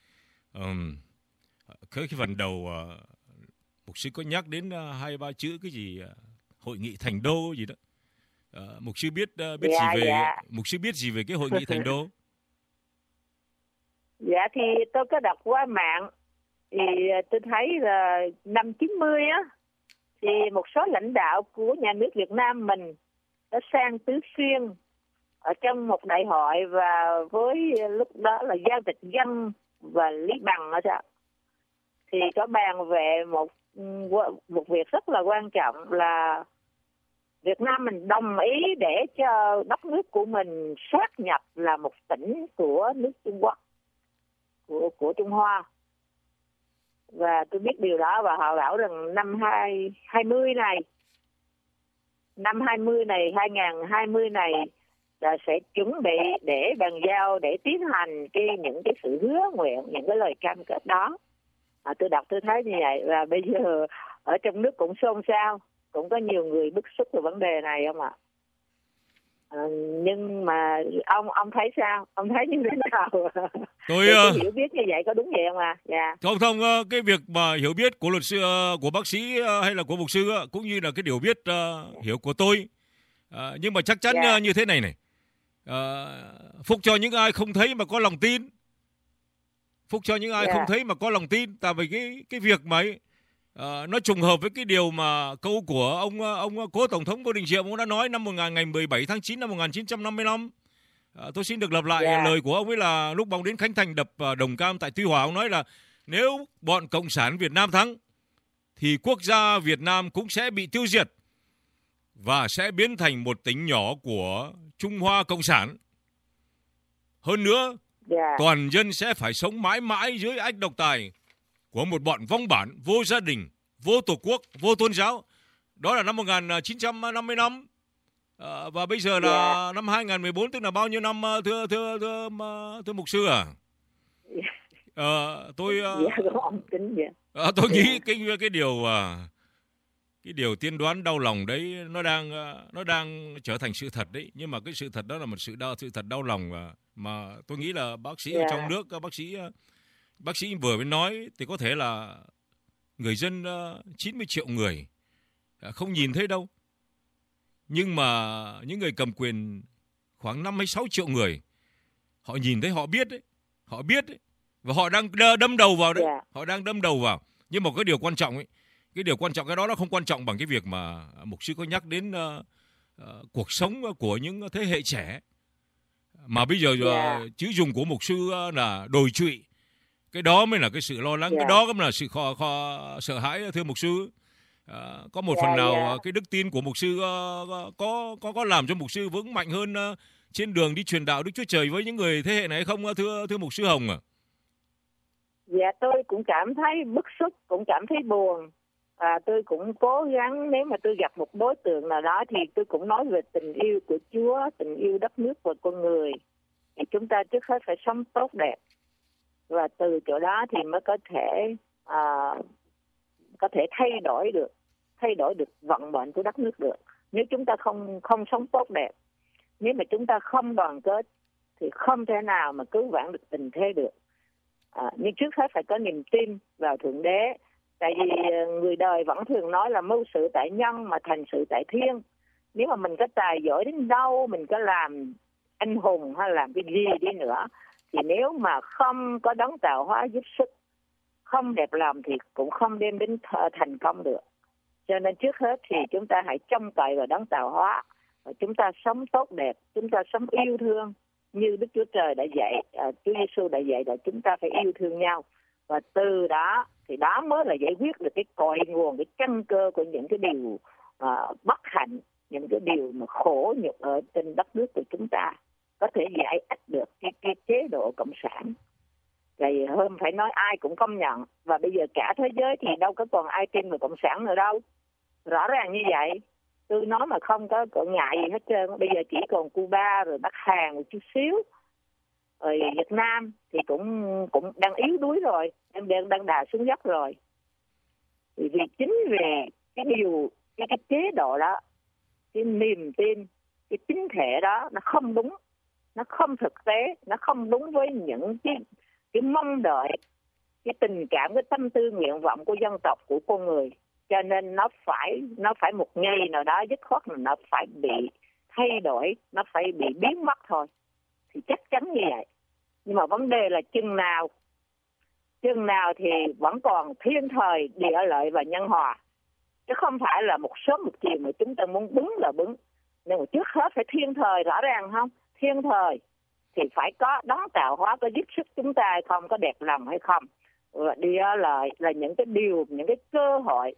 Cái phần đầu mục sư có nhắc đến 2-3 chữ cái gì hội nghị Thành Đô gì đó. Mục sư biết mục sư biết gì về cái hội nghị Thành Đô? Dạ thì tôi có đọc qua mạng thì tôi thấy là năm 90 thì một số lãnh đạo của nhà nước Việt Nam mình đã sang Tứ Xuyên ở trong một đại hội, và với lúc đó là Giao Tịch Dân và Lý Bằng thì có bàn về một việc rất là quan trọng là Việt Nam mình đồng ý để cho đất nước của mình sát nhập là một tỉnh của nước Trung Quốc, của Trung Hoa. Và tôi biết điều đó, và họ bảo rằng năm 2020 này là sẽ chuẩn bị để bàn giao, để tiến hành những cái sự hứa nguyện, những cái lời cam kết đó. Tôi đọc tôi thấy như vậy, và bây giờ ở trong nước cũng xôn xao, cũng có nhiều người bức xúc về vấn đề này không ạ? Nhưng mà ông thấy sao? Ông thấy như thế nào? Tôi hiểu biết như vậy có đúng vậy không ạ? Không, cái việc mà hiểu biết của luật sư, của bác sĩ hay là của mục sư cũng như là cái điều biết hiểu của tôi, nhưng mà chắc chắn như thế này phúc cho những ai không thấy mà có lòng tin. Phúc cho những ai không thấy mà có lòng tin. Tại vì cái việc mà nó trùng hợp với cái điều mà câu của ông cố Tổng thống Ngô Đình Diệm ông đã nói ngày 17 tháng 9 năm 1955. Tôi xin được lặp lại lời của ông ấy là lúc ông đến khánh thành đập Đồng Cam tại Tuy Hòa, ông nói là nếu bọn Cộng sản Việt Nam thắng thì quốc gia Việt Nam cũng sẽ bị tiêu diệt và sẽ biến thành một tỉnh nhỏ của Trung Hoa Cộng sản. Hơn nữa, toàn dân sẽ phải sống mãi mãi dưới ách độc tài của một bọn vong bản, vô gia đình, vô tổ quốc, vô tôn giáo. Đó là năm 1955. Và bây giờ là năm 2014, tức là bao nhiêu năm thưa mục sư à? Tôi nghĩ cái điều tiên đoán đau lòng đấy nó đang trở thành sự thật đấy, nhưng mà cái sự thật đó là một sự thật đau lòng mà tôi nghĩ là bác sĩ ở trong nước, bác sĩ vừa mới nói thì có thể là người dân 90 triệu người không nhìn thấy đâu, nhưng mà những người cầm quyền khoảng 5 hay 6 triệu người họ nhìn thấy, họ biết đấy, và họ đang đâm đầu vào đấy, họ đang đâm đầu vào. Nhưng mà cái điều quan trọng cái đó nó không quan trọng bằng cái việc mà mục sư có nhắc đến cuộc sống của những thế hệ trẻ, mà bây giờ chữ dùng của mục sư là đồi trụy. Cái đó mới là cái sự lo lắng, cái đó mới là sự sợ hãi, thưa mục sư. Có một phần nào cái đức tin của mục sư có làm cho mục sư vững mạnh hơn trên đường đi truyền đạo Đức Chúa Trời với những người thế hệ này không, thưa mục sư Hồng ạ? Dạ, tôi cũng cảm thấy bức xúc, cũng cảm thấy buồn. Tôi cũng cố gắng, nếu mà tôi gặp một đối tượng nào đó thì tôi cũng nói về tình yêu của Chúa, tình yêu đất nước và con người. Thì chúng ta trước hết phải sống tốt đẹp, và từ chỗ đó thì mới có thể thay đổi được vận mệnh của đất nước được. Nếu chúng ta không sống tốt đẹp, nếu mà chúng ta không đoàn kết thì không thể nào mà cứu vãn được tình thế được. Nhưng trước hết phải có niềm tin vào Thượng Đế. Tại vì người đời vẫn thường nói là mưu sự tại nhân mà thành sự tại thiên. Nếu mà mình có tài giỏi đến đâu, mình có làm anh hùng hay làm cái gì đi nữa, thì nếu mà không có đấng tạo hóa giúp sức, không đẹp lòng thì cũng không đem đến thành công được. Cho nên trước hết thì chúng ta hãy trông cậy vào đấng tạo hóa, và chúng ta sống tốt đẹp, chúng ta sống yêu thương như Đức Chúa Trời đã dạy, Chúa Giêsu đã dạy là chúng ta phải yêu thương nhau. Và từ đó thì đó mới là giải quyết được cái cội nguồn, cái căn cơ của những cái điều bất hạnh, những cái điều mà khổ nhục ở trên đất nước của chúng ta, có thể giải ích được cái chế độ cộng sản. Vậy hôm phải nói ai cũng công nhận, và bây giờ cả thế giới thì đâu có còn ai tin vào cộng sản nữa đâu. Rõ ràng như vậy, tôi nói mà không có ngại gì hết trơn. Bây giờ chỉ còn Cuba rồi Bắc Hàn một chút xíu, rồi Việt Nam thì cũng đang yếu đuối rồi, đang đà xuống dốc rồi. Vì chính về cái chế độ đó, cái niềm tin, cái chính thể đó nó không đúng, nó không thực tế, nó không đúng với những cái mong đợi, cái tình cảm, cái tâm tư nguyện vọng của dân tộc, của con người. Cho nên nó phải một ngày nào đó dứt khoát là nó phải bị thay đổi, nó phải bị biến mất thôi. Thì chắc chắn như vậy. Nhưng mà vấn đề là chừng nào thì vẫn còn thiên thời, địa lợi và nhân hòa. Chứ không phải là một sớm một chiều mà chúng ta muốn bứng là bứng. Nhưng mà trước hết phải thiên thời, rõ ràng không? Thiên thời thì phải có đấng tạo hóa, có giúp sức chúng ta hay không, có đẹp lòng hay không. Và địa lợi là những cái điều, những cái cơ hội,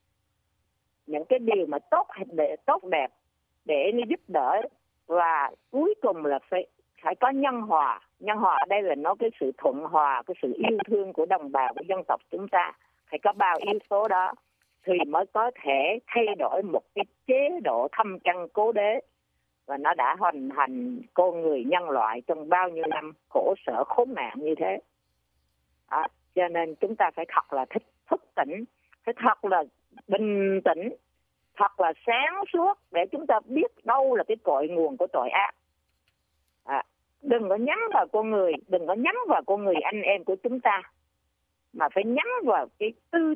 những cái điều mà tốt đẹp để giúp đỡ. Và cuối cùng là phải có nhân hòa. Nhân hòa ở đây là nói cái sự thuận hòa, cái sự yêu thương của đồng bào, của dân tộc chúng ta. Phải có bao yếu tố đó thì mới có thể thay đổi một cái chế độ thâm căn cố đế, và nó đã hoành hành con người nhân loại trong bao nhiêu năm khổ sở khốn nạn như thế. Cho nên chúng ta phải thật là thức tỉnh, phải thật là bình tĩnh, thật là sáng suốt để chúng ta biết đâu là cái cội nguồn của tội ác. Đừng có nhắm vào con người, đừng có nhắm vào con người anh em của chúng ta, mà phải nhắm vào cái tư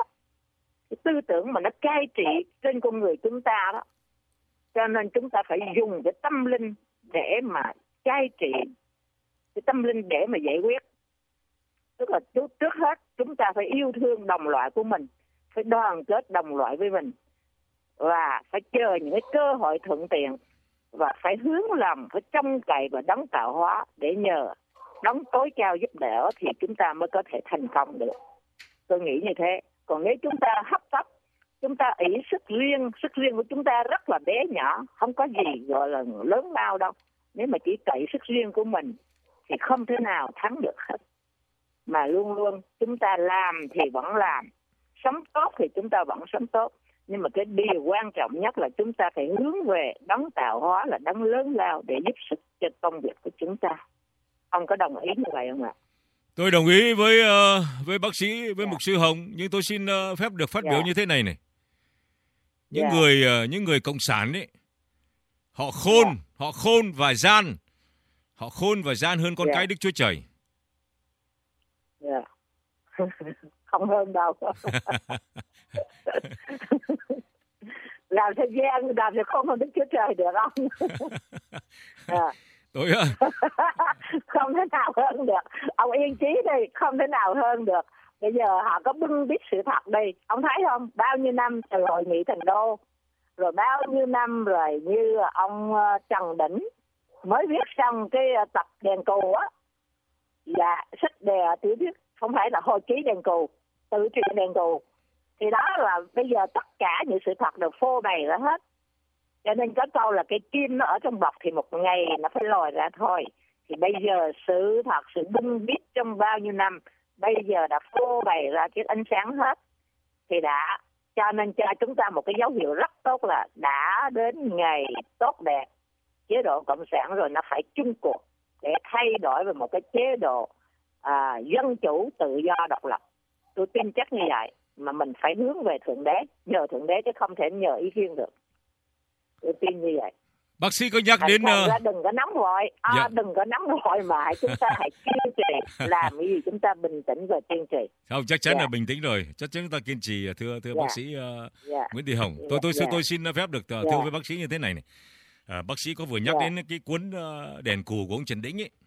tưởng mà nó cai trị trên con người chúng ta đó. Cho nên chúng ta phải dùng cái tâm linh để mà cai trị, cái tâm linh để mà giải quyết. Tức là trước hết chúng ta phải yêu thương đồng loại của mình, phải đoàn kết đồng loại với mình, và phải chờ những cái cơ hội thuận tiện, và phải hướng lòng, phải trông cậy vào đấng tạo hóa để nhờ đấng tối cao giúp đỡ thì chúng ta mới có thể thành công được. Tôi nghĩ như thế. Còn nếu chúng ta hấp tấp, chúng ta ý sức riêng của chúng ta rất là bé nhỏ, không có gì gọi là lớn lao đâu. Nếu mà chỉ cậy sức riêng của mình thì không thể nào thắng được hết. Mà luôn luôn chúng ta làm thì vẫn làm, sống tốt thì chúng ta vẫn sống tốt. Nhưng mà cái điều quan trọng nhất là chúng ta phải hướng về đấng tạo hóa, là đấng lớn lao để giúp sức cho công việc của chúng ta. Ông có đồng ý như vậy không ạ? Tôi đồng ý với bác sĩ, với mục sư Hồng, nhưng tôi xin phép được phát biểu như thế này này. Những người cộng sản ấy, họ khôn và gian. Họ khôn và gian hơn con cái Đức Chúa Trời. Không hơn đâu. Làm thế gian, làm thì không hơn Đức Chúa Trời được không? Tôi không thể nào hơn được. Ông yên chí đi, không thể nào hơn được. Bây giờ họ có bưng bít sự thật đi. Ông thấy không? Bao nhiêu năm từ hội nghị Thành Đô, rồi bao nhiêu năm rồi như ông Trần Đỉnh mới viết xong cái tập đèn cù á, và sách tiểu thuyết, không phải là hồi ký đèn cù, tự truyện đèn cù, thì đó là bây giờ tất cả những sự thật đều phô bày ra hết. Cho nên có câu là cái kim nó ở trong bọc thì một ngày nó phải lòi ra thôi. Thì bây giờ sự thật, sự bưng bít trong bao nhiêu năm bây giờ đã phô bày ra cái ánh sáng hết. Thì đã cho nên cho chúng ta một cái dấu hiệu rất tốt là đã đến ngày tốt đẹp. Chế độ cộng sản rồi nó phải chung cuộc để thay đổi về một cái chế độ dân chủ, tự do, độc lập. Tôi tin chắc như vậy, mà mình phải hướng về Thượng Đế, nhờ Thượng Đế chứ không thể nhờ ý kiến được. Tôi tin như vậy. Bác sĩ có nhắc đến đừng có nóng vội, đừng có nóng vội mà chúng ta hãy kiên trì, làm cái gì chúng ta bình tĩnh và kiên trì. Không, chắc chắn là bình tĩnh rồi, chắc chắn chúng ta kiên trì, thưa bác sĩ Nguyễn Thị Hồng. Tôi xin phép được thưa với bác sĩ như thế này này. Bác sĩ có vừa nhắc đến cái cuốn Đèn Cù của ông Trần Đĩnh ấy.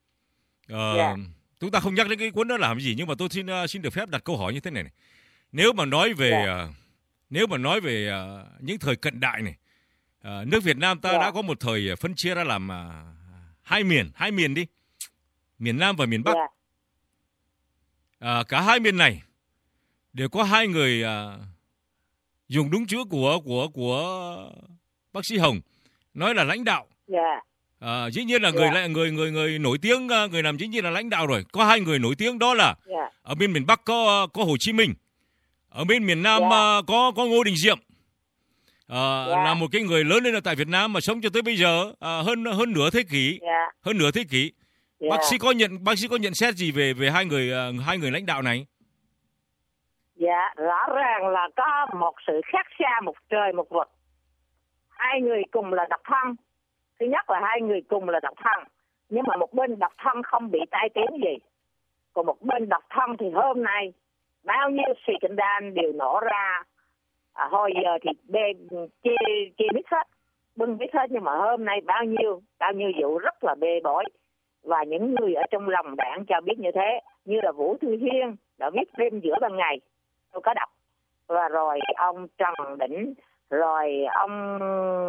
Chúng ta không nhắc đến cái cuốn đó làm gì, nhưng mà tôi xin được phép đặt câu hỏi như thế này này. Nếu mà nói về những thời cận đại này, nước Việt Nam ta đã có một thời phân chia ra làm hai miền đi, miền Nam và miền Bắc. Cả hai miền này đều có hai người dùng đúng chữ của bác sĩ Hồng nói là lãnh đạo. Dĩ nhiên là người nổi tiếng, người làm dĩ nhiên là lãnh đạo rồi. Có hai người nổi tiếng, đó là ở bên miền Bắc có Hồ Chí Minh, ở bên miền Nam có Ngô Đình Diệm. Là một cái người lớn lên ở tại Việt Nam mà sống cho tới bây giờ hơn nửa thế kỷ. Bác sĩ có nhận xét gì về hai người lãnh đạo này? Dạ, rõ ràng là có một sự khác xa một trời một vực. Hai người cùng là độc thân. Thứ nhất là hai người cùng là độc thân, nhưng mà một bên độc thân không bị tai tiếng gì. Còn một bên độc thân thì hôm nay bao nhiêu scandal đều nổ ra. Hồi giờ thì chê biết hết, bưng biết hết, nhưng mà hôm nay bao nhiêu vụ rất là bê bối. Và những người ở trong lòng đảng cho biết như thế, như là Vũ Thư Hiên đã viết Đêm Giữa Ban Ngày, tôi có đọc. Và rồi ông Trần Đỉnh, rồi ông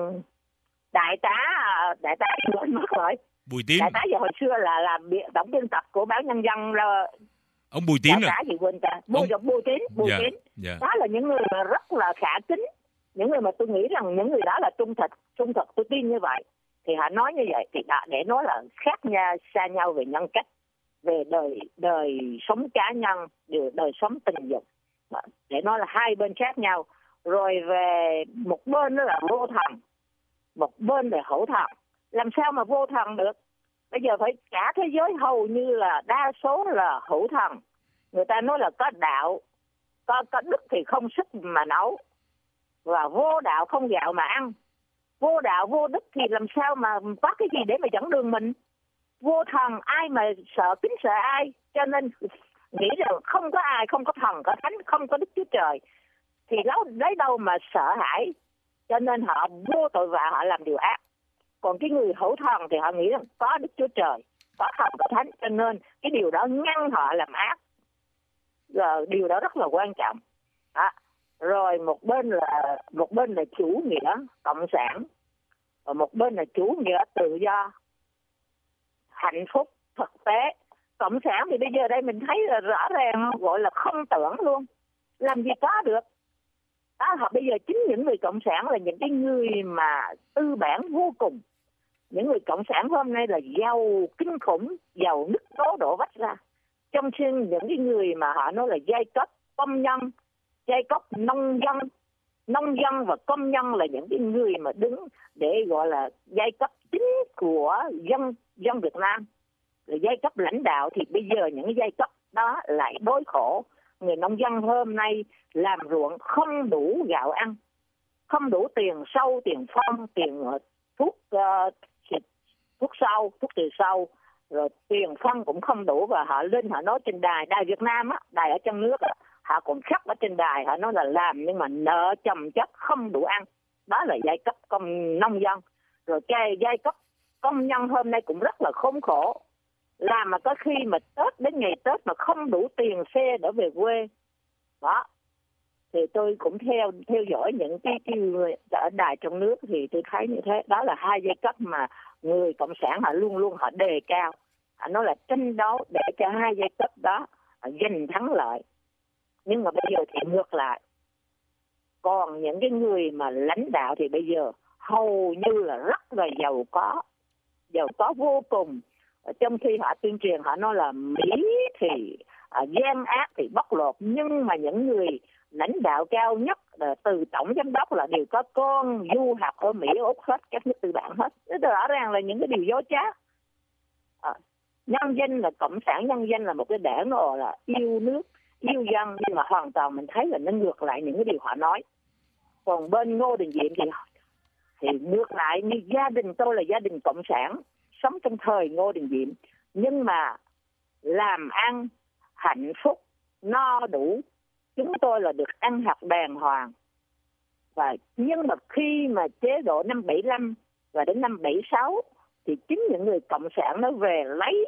đại tá quên mất rồi. Bùi Tín. Đại tá giờ hồi xưa là tổng biên tập của báo Nhân Dân là ông Bùi Tín. Đại tá gì quên ta. Bùi Tín. Đó là những người mà rất là khả kính, những người mà tôi nghĩ rằng những người đó là trung thực, tôi tin như vậy. Thì họ nói như vậy thì để nói là khác nhau, xa nhau về nhân cách, về đời sống cá nhân, đời sống tình dục, để nói là hai bên khác nhau. Rồi về một bên đó là vô thần, một bên là hữu thần. Làm sao mà vô thần được? Bây giờ phải cả thế giới hầu như là đa số là hữu thần. Người ta nói là có đạo, có đức thì không sức mà nấu, và vô đạo không gạo mà ăn. Vô đạo vô đức thì làm sao mà có cái gì để mà dẫn đường mình? Vô thần ai mà kính sợ ai? Cho nên nghĩ rằng không có ai, không có thần, có thánh, không có Đức Chúa Trời thì lấy đâu mà sợ hãi. Cho nên họ vô tội vạ, họ làm điều ác. Còn cái người hữu thần thì họ nghĩ rằng có Đức Chúa Trời, có thần, có thánh, cho nên cái điều đó ngăn họ làm ác. Rồi điều đó rất là quan trọng. Rồi một bên là chủ nghĩa cộng sản, và một bên là chủ nghĩa tự do, hạnh phúc thực tế. Cộng sản thì bây giờ đây mình thấy là rõ ràng gọi là không tưởng luôn. làm gì có được. Đó, họ bây giờ chính những người cộng sản là những cái người mà tư bản vô cùng. Những người cộng sản hôm nay là giàu kinh khủng, giàu nứt tố đổ vách ra. Trong khi những cái người mà họ nói là giai cấp công nhân, giai cấp nông dân và công nhân là những cái người mà đứng để gọi là giai cấp chính của dân Việt Nam. Rồi giai cấp lãnh đạo thì bây giờ những cái giai cấp đó lại đối khổ. Người nông dân hôm nay làm ruộng không đủ gạo ăn, không đủ tiền sâu, tiền phân, tiền thuốc sâu, thuốc trừ sâu, rồi tiền phân cũng không đủ. Và họ lên họ nói trên đài Việt Nam á, đài ở trong nước á, họ còn khắc ở trên đài, họ nói là làm nhưng mà nợ chồng chất không đủ ăn. Đó là giai cấp nông dân. Rồi cái giai cấp công nhân hôm nay cũng rất là khốn khổ, làm mà có khi mà Tết đến ngày Tết mà không đủ tiền xe để về quê. Đó thì tôi cũng theo dõi những cái người ở đài trong nước thì tôi thấy như thế. Đó là hai giai cấp mà người cộng sản họ luôn luôn họ đề cao, họ nói là tranh đấu để cho hai giai cấp đó giành thắng lợi. Nhưng mà bây giờ thì ngược lại, còn những cái người mà lãnh đạo thì bây giờ hầu như là rất là giàu có vô cùng. Trong khi họ tuyên truyền họ nói là Mỹ thì gian ác thì bóc lột, nhưng mà những người lãnh đạo cao nhất từ tổng giám đốc là đều có con du học ở Mỹ, Úc hết, các nước tư bản hết. Rất rõ ràng là những cái điều dối trá. Nhân dân là cộng sản, nhân dân là một cái đảng nó là yêu nước, yêu dân, nhưng mà hoàn toàn mình thấy là nó ngược lại những cái điều họ nói. Còn bên Ngô Đình Diệm thì ngược lại, như gia đình tôi là gia đình cộng sản, sống trong thời Ngô Đình Diệm, nhưng mà làm ăn hạnh phúc no đủ, chúng tôi là được ăn học đàng hoàng. Và nhưng mà khi mà chế độ năm 75 và đến năm 76 thì chính những người cộng sản nó về lấy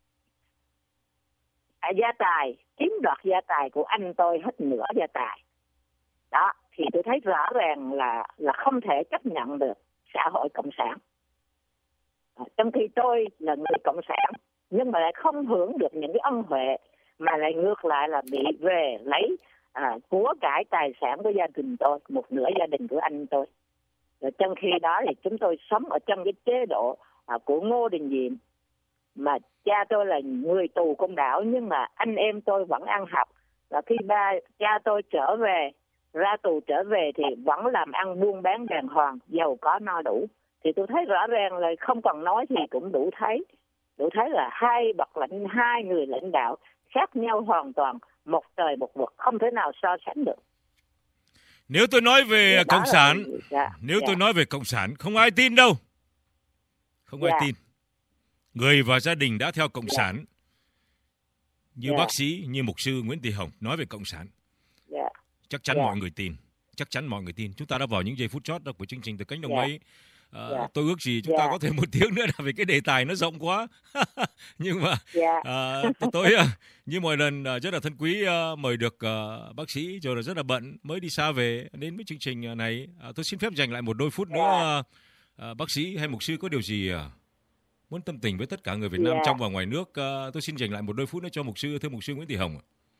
gia tài, chiếm đoạt gia tài của anh tôi hết nửa gia tài. Đó thì tôi thấy rõ ràng là không thể chấp nhận được xã hội cộng sản. Trong khi tôi là người cộng sản nhưng mà lại không hưởng được những cái ân huệ, mà lại ngược lại là bị về lấy của cải tài sản của gia đình tôi, một nửa gia đình của anh tôi. Rồi trong khi đó thì chúng tôi sống ở trong cái chế độ của Ngô Đình Diệm, mà cha tôi là người tù Côn Đảo, nhưng mà anh em tôi vẫn ăn học. Và khi cha tôi trở về, ra tù trở về thì vẫn làm ăn buôn bán đàng hoàng, giàu có no đủ. Thì tôi thấy rõ ràng là không cần nói thì cũng đủ thấy là hai người lãnh đạo khác nhau hoàn toàn, một trời một vực, không thể nào so sánh được. Nếu tôi nói về cộng sản, tôi nói về cộng sản, không ai tin đâu. Không ai tin. Người và gia đình đã theo cộng sản, như bác sĩ, như mục sư Nguyễn Thị Hồng nói về cộng sản, chắc chắn mọi người tin. Chắc chắn mọi người tin. Chúng ta đã vào những giây phút chót của chương trình Từ Cánh Đồng Mây. Tôi ước gì chúng ta có thể một tiếng nữa là vì cái đề tài nó rộng quá. Nhưng mà tôi như mọi lần rất là thân quý mời được bác sĩ, rồi là rất là bận mới đi xa về đến với chương trình này. Tôi xin phép dành lại một đôi phút nữa. Bác sĩ hay mục sư có điều gì muốn tâm tình với tất cả người Việt Nam trong và ngoài nước? Tôi xin dành lại một đôi phút nữa cho mục sư, thưa mục sư Nguyễn Thị Hồng.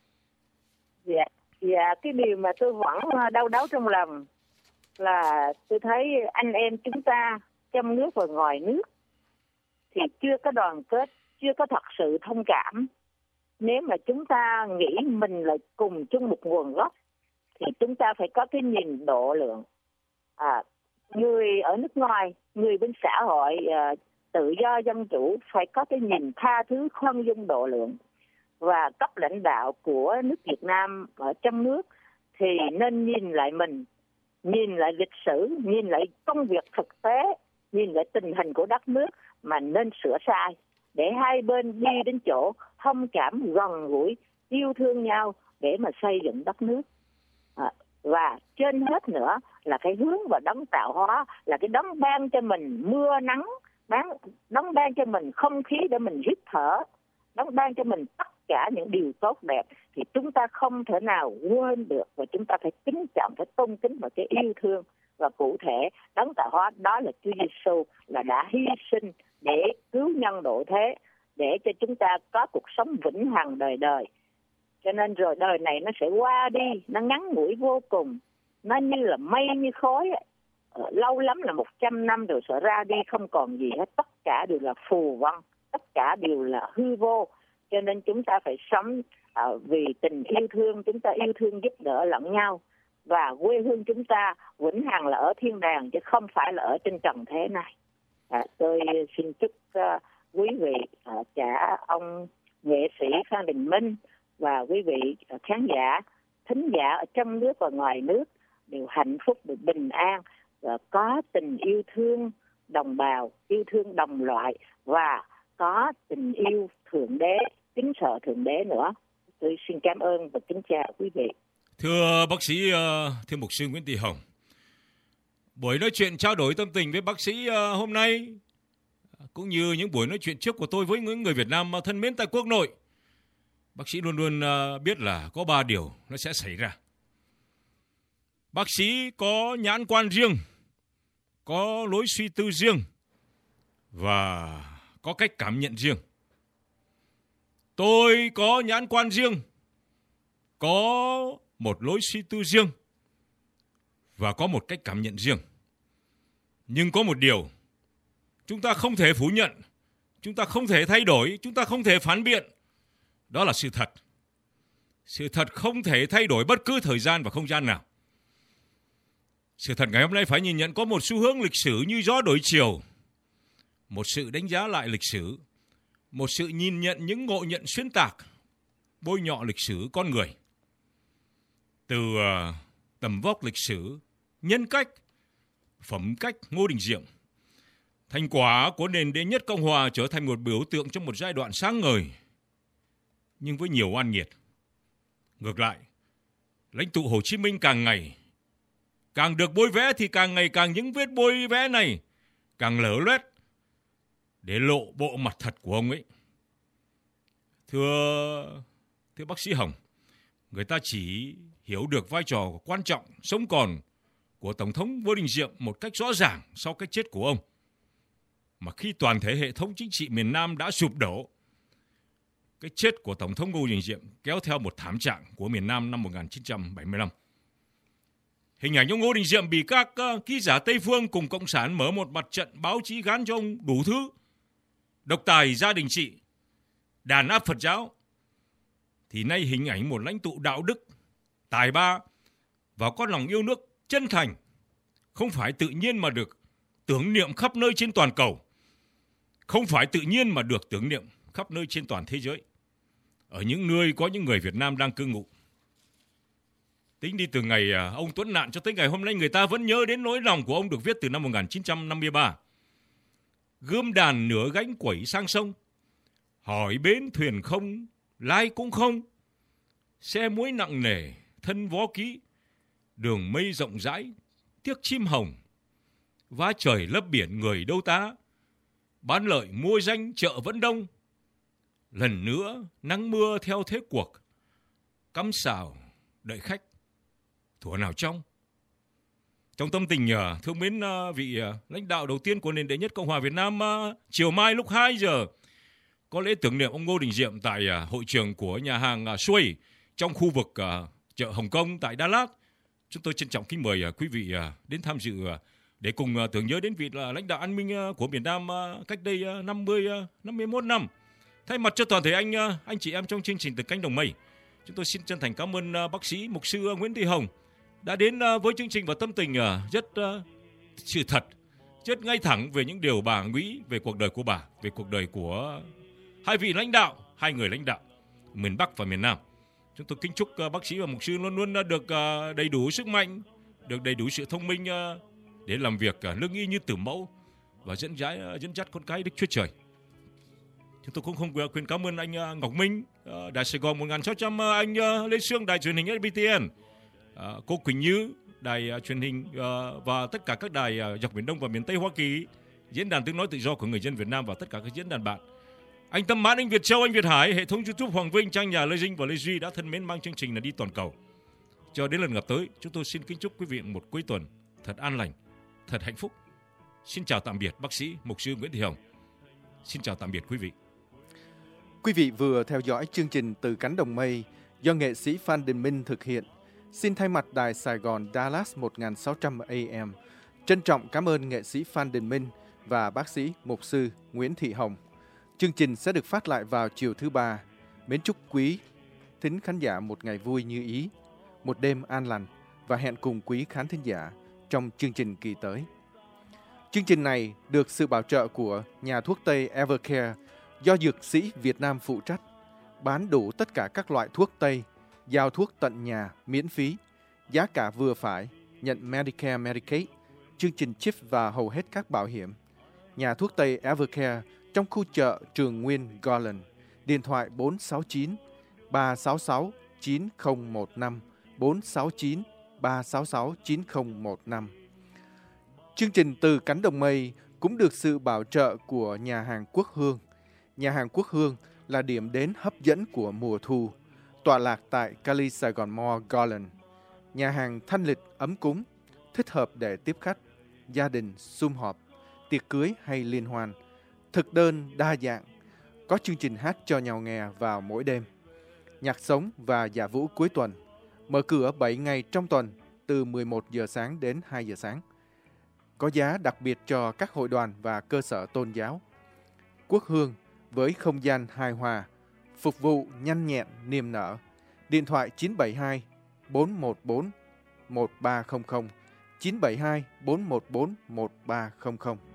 Cái điều mà tôi vẫn đau đáu trong lòng là tôi thấy anh em chúng ta trong nước và ngoài nước thì chưa có đoàn kết, chưa có thật sự thông cảm. Nếu mà chúng ta nghĩ mình là cùng chung một nguồn gốc thì chúng ta phải có cái nhìn độ lượng. Người ở nước ngoài, người bên xã hội tự do dân chủ phải có cái nhìn tha thứ, khoan dung, độ lượng. Và cấp lãnh đạo của nước Việt Nam ở trong nước thì nên nhìn lại mình, nhìn lại lịch sử, nhìn lại công việc thực tế, nhìn lại tình hình của đất nước mà nên sửa sai, để hai bên đi đến chỗ thông cảm, gần gũi, yêu thương nhau để mà xây dựng đất nước. Và trên hết nữa là cái hướng vào đấng tạo hóa, là cái đấng ban cho mình mưa nắng, đấng ban cho mình không khí để mình hít thở, đấng ban cho mình tất cả những điều tốt đẹp, thì chúng ta không thể nào quên được, và chúng ta phải kính trọng, phải tôn kính và cái yêu thương. Và cụ thể đấng tạo hóa đó là Chúa Giêsu, là đã hy sinh để cứu nhân độ thế, để cho chúng ta có cuộc sống vĩnh hằng đời đời. Cho nên rồi đời này nó sẽ qua đi, nó ngắn ngủi vô cùng, nó như là mây như khói. Lâu lắm là 100 năm rồi sẽ ra đi không còn gì hết, tất cả đều là phù vân, tất cả đều là hư vô. Cho nên chúng ta phải sống vì tình yêu thương, chúng ta yêu thương giúp đỡ lẫn nhau, và quê hương chúng ta vĩnh hằng là ở thiên đàng chứ không phải là ở trên trần thế này. Tôi xin chúc quý vị, cả ông nghệ sĩ Phan Đình Minh và quý vị khán giả, thính giả ở trong nước và ngoài nước đều hạnh phúc, được bình an, và có tình yêu thương đồng bào, yêu thương đồng loại, và có tình yêu Thượng Đế, kính sợ Thượng Đế nữa. Tôi xin cảm ơn và kính chào quý vị. Thưa bác sĩ, thưa mục sư Nguyễn Thị Hồng, buổi nói chuyện trao đổi tâm tình với bác sĩ hôm nay, cũng như những buổi nói chuyện trước của tôi với những người Việt Nam thân mến tại quốc nội, bác sĩ luôn luôn biết là có 3 điều nó sẽ xảy ra. Bác sĩ có nhãn quan riêng, có lối suy tư riêng và có cách cảm nhận riêng. Tôi có nhãn quan riêng, có một lối suy tư riêng và có một cách cảm nhận riêng. Nhưng có một điều chúng ta không thể phủ nhận, chúng ta không thể thay đổi, chúng ta không thể phản biện. Đó là sự thật. Sự thật không thể thay đổi bất cứ thời gian và không gian nào. Sự thật ngày hôm nay phải nhìn nhận có một xu hướng lịch sử như gió đổi chiều, một sự đánh giá lại lịch sử, một sự nhìn nhận những ngộ nhận xuyên tạc, bôi nhọ lịch sử con người. Từ tầm vóc lịch sử, nhân cách, phẩm cách Ngô Đình Diệm, thành quả của nền đệ nhất Cộng Hòa trở thành một biểu tượng trong một giai đoạn sáng ngời, nhưng với nhiều oan nghiệt. Ngược lại, lãnh tụ Hồ Chí Minh càng ngày càng được bôi vẽ thì càng ngày càng những vết bôi vẽ này càng lở loét để lộ bộ mặt thật của ông ấy. Thưa bác sĩ Hồng, người ta chỉ hiểu được vai trò quan trọng sống còn của Tổng thống Ngô Đình Diệm một cách rõ ràng sau cái chết của ông. Mà khi toàn thể hệ thống chính trị miền Nam đã sụp đổ, cái chết của Tổng thống Ngô Đình Diệm kéo theo một thảm trạng của miền Nam năm 1975. Hình ảnh ông Ngô Đình Diệm bị các ký giả Tây Phương cùng Cộng sản mở một mặt trận báo chí gán cho ông đủ thứ: độc tài gia đình trị, đàn áp Phật giáo. Thì nay hình ảnh một lãnh tụ đạo đức, tài ba và có lòng yêu nước chân thành không phải tự nhiên mà được tưởng niệm khắp nơi trên toàn cầu, không phải tự nhiên mà được tưởng niệm khắp nơi trên toàn thế giới, ở những nơi có những người Việt Nam đang cư ngụ. Tính đi từ ngày ông tuẫn nạn cho tới ngày hôm nay, người ta vẫn nhớ đến nỗi lòng của ông được viết từ năm 1953. Gươm đàn nửa gánh quẩy sang sông, hỏi bến thuyền không, lái cũng không. Xe muối nặng nề, thân vó kỹ, đường mây rộng rãi, tiếc chim hồng. Vá trời lấp biển người đâu tá, bán lợi mua danh chợ vẫn đông. Lần nữa nắng mưa theo thế cuộc, cắm xào đợi khách thuở nào trong. Trong tâm tình thương mến vị lãnh đạo đầu tiên của nền đệ nhất Cộng hòa Việt Nam, chiều mai lúc 2 giờ có lễ tưởng niệm ông Ngô Đình Diệm tại hội trường của nhà hàng Xuôi trong khu vực chợ Hồng Kông tại Đà Lạt. Chúng tôi trân trọng kính mời quý vị đến tham dự để cùng tưởng nhớ đến vị lãnh đạo an ninh của miền Nam cách đây 51 năm. Thay mặt cho toàn thể anh chị em trong chương trình Từ Cánh Đồng Mây, chúng tôi xin chân thành cảm ơn bác sĩ mục sư Nguyễn Thị Hồng đã đến với chương trình và tâm tình rất sự thật, rất ngay thẳng về những điều bà nghĩ về cuộc đời của bà, về cuộc đời của hai người lãnh đạo miền Bắc và miền Nam. Chúng tôi kính chúc bác sĩ và mục sư luôn luôn được đầy đủ sức mạnh, được đầy đủ sự thông minh để làm việc lương y như tử mẫu và dẫn dắt con cái Đức Chúa Trời. Chúng tôi cũng không quên cảm ơn anh Ngọc Minh, Đài Sài Gòn 1600, anh Lê Sương, Đài truyền hình SBTN, cô Quỳnh Như, Đài truyền hình và tất cả các đài dọc Biển Đông và miền Tây Hoa Kỳ, Diễn đàn Tiếng nói tự do của người dân Việt Nam và tất cả các diễn đàn bạn. Anh Tâm Mãn, anh Việt Châu, anh Việt Hải, hệ thống YouTube Hoàng Vinh, trang nhà Lê Dinh và Lê Duy đã thân mến mang chương trình là đi toàn cầu. Cho đến lần gặp tới, chúng tôi xin kính chúc quý vị một cuối tuần thật an lành, thật hạnh phúc. Xin chào tạm biệt bác sĩ mục sư Nguyễn Thị Hồng. Xin chào tạm biệt quý vị. Quý vị vừa theo dõi chương trình Từ Cánh Đồng Mây do nghệ sĩ Phan Đình Minh thực hiện. Xin thay mặt Đài Sài Gòn Dallas 1600 AM, trân trọng cảm ơn nghệ sĩ Phan Đình Minh và bác sĩ mục sư Nguyễn Thị Hồng. Chương trình sẽ được phát lại vào chiều thứ Ba. Mến chúc quý thính khán giả một ngày vui như ý, một đêm an lành và hẹn cùng quý khán thính giả trong chương trình kỳ tới. Chương trình này được sự bảo trợ của nhà thuốc Tây Evercare do dược sĩ Việt Nam phụ trách, bán đủ tất cả các loại thuốc Tây, giao thuốc tận nhà miễn phí, giá cả vừa phải, nhận Medicare, Medicaid, chương trình CHIP và hầu hết các bảo hiểm. Nhà thuốc Tây Evercare trong khu chợ Trường Nguyên, Garland, điện thoại 469 366 9015, 469 366 9015. Chương trình Từ Cánh Đồng Mây cũng được sự bảo trợ của nhà hàng Quốc Hương. Nhà hàng Quốc Hương là điểm đến hấp dẫn của mùa thu, tọa lạc tại Cali Sài Gòn Mall, Garland. Nhà hàng thanh lịch ấm cúng, thích hợp để tiếp khách, gia đình, sum họp, tiệc cưới hay liên hoan. Thực đơn đa dạng, có chương trình hát cho nhau nghe vào mỗi đêm. Nhạc sống và dạ vũ cuối tuần. Mở cửa 7 ngày trong tuần từ 11 giờ sáng đến 2 giờ sáng. Có giá đặc biệt cho các hội đoàn và cơ sở tôn giáo. Quốc Hương với không gian hài hòa, phục vụ nhanh nhẹn, niềm nở. Điện thoại 972 414 1300, 972 414 1300.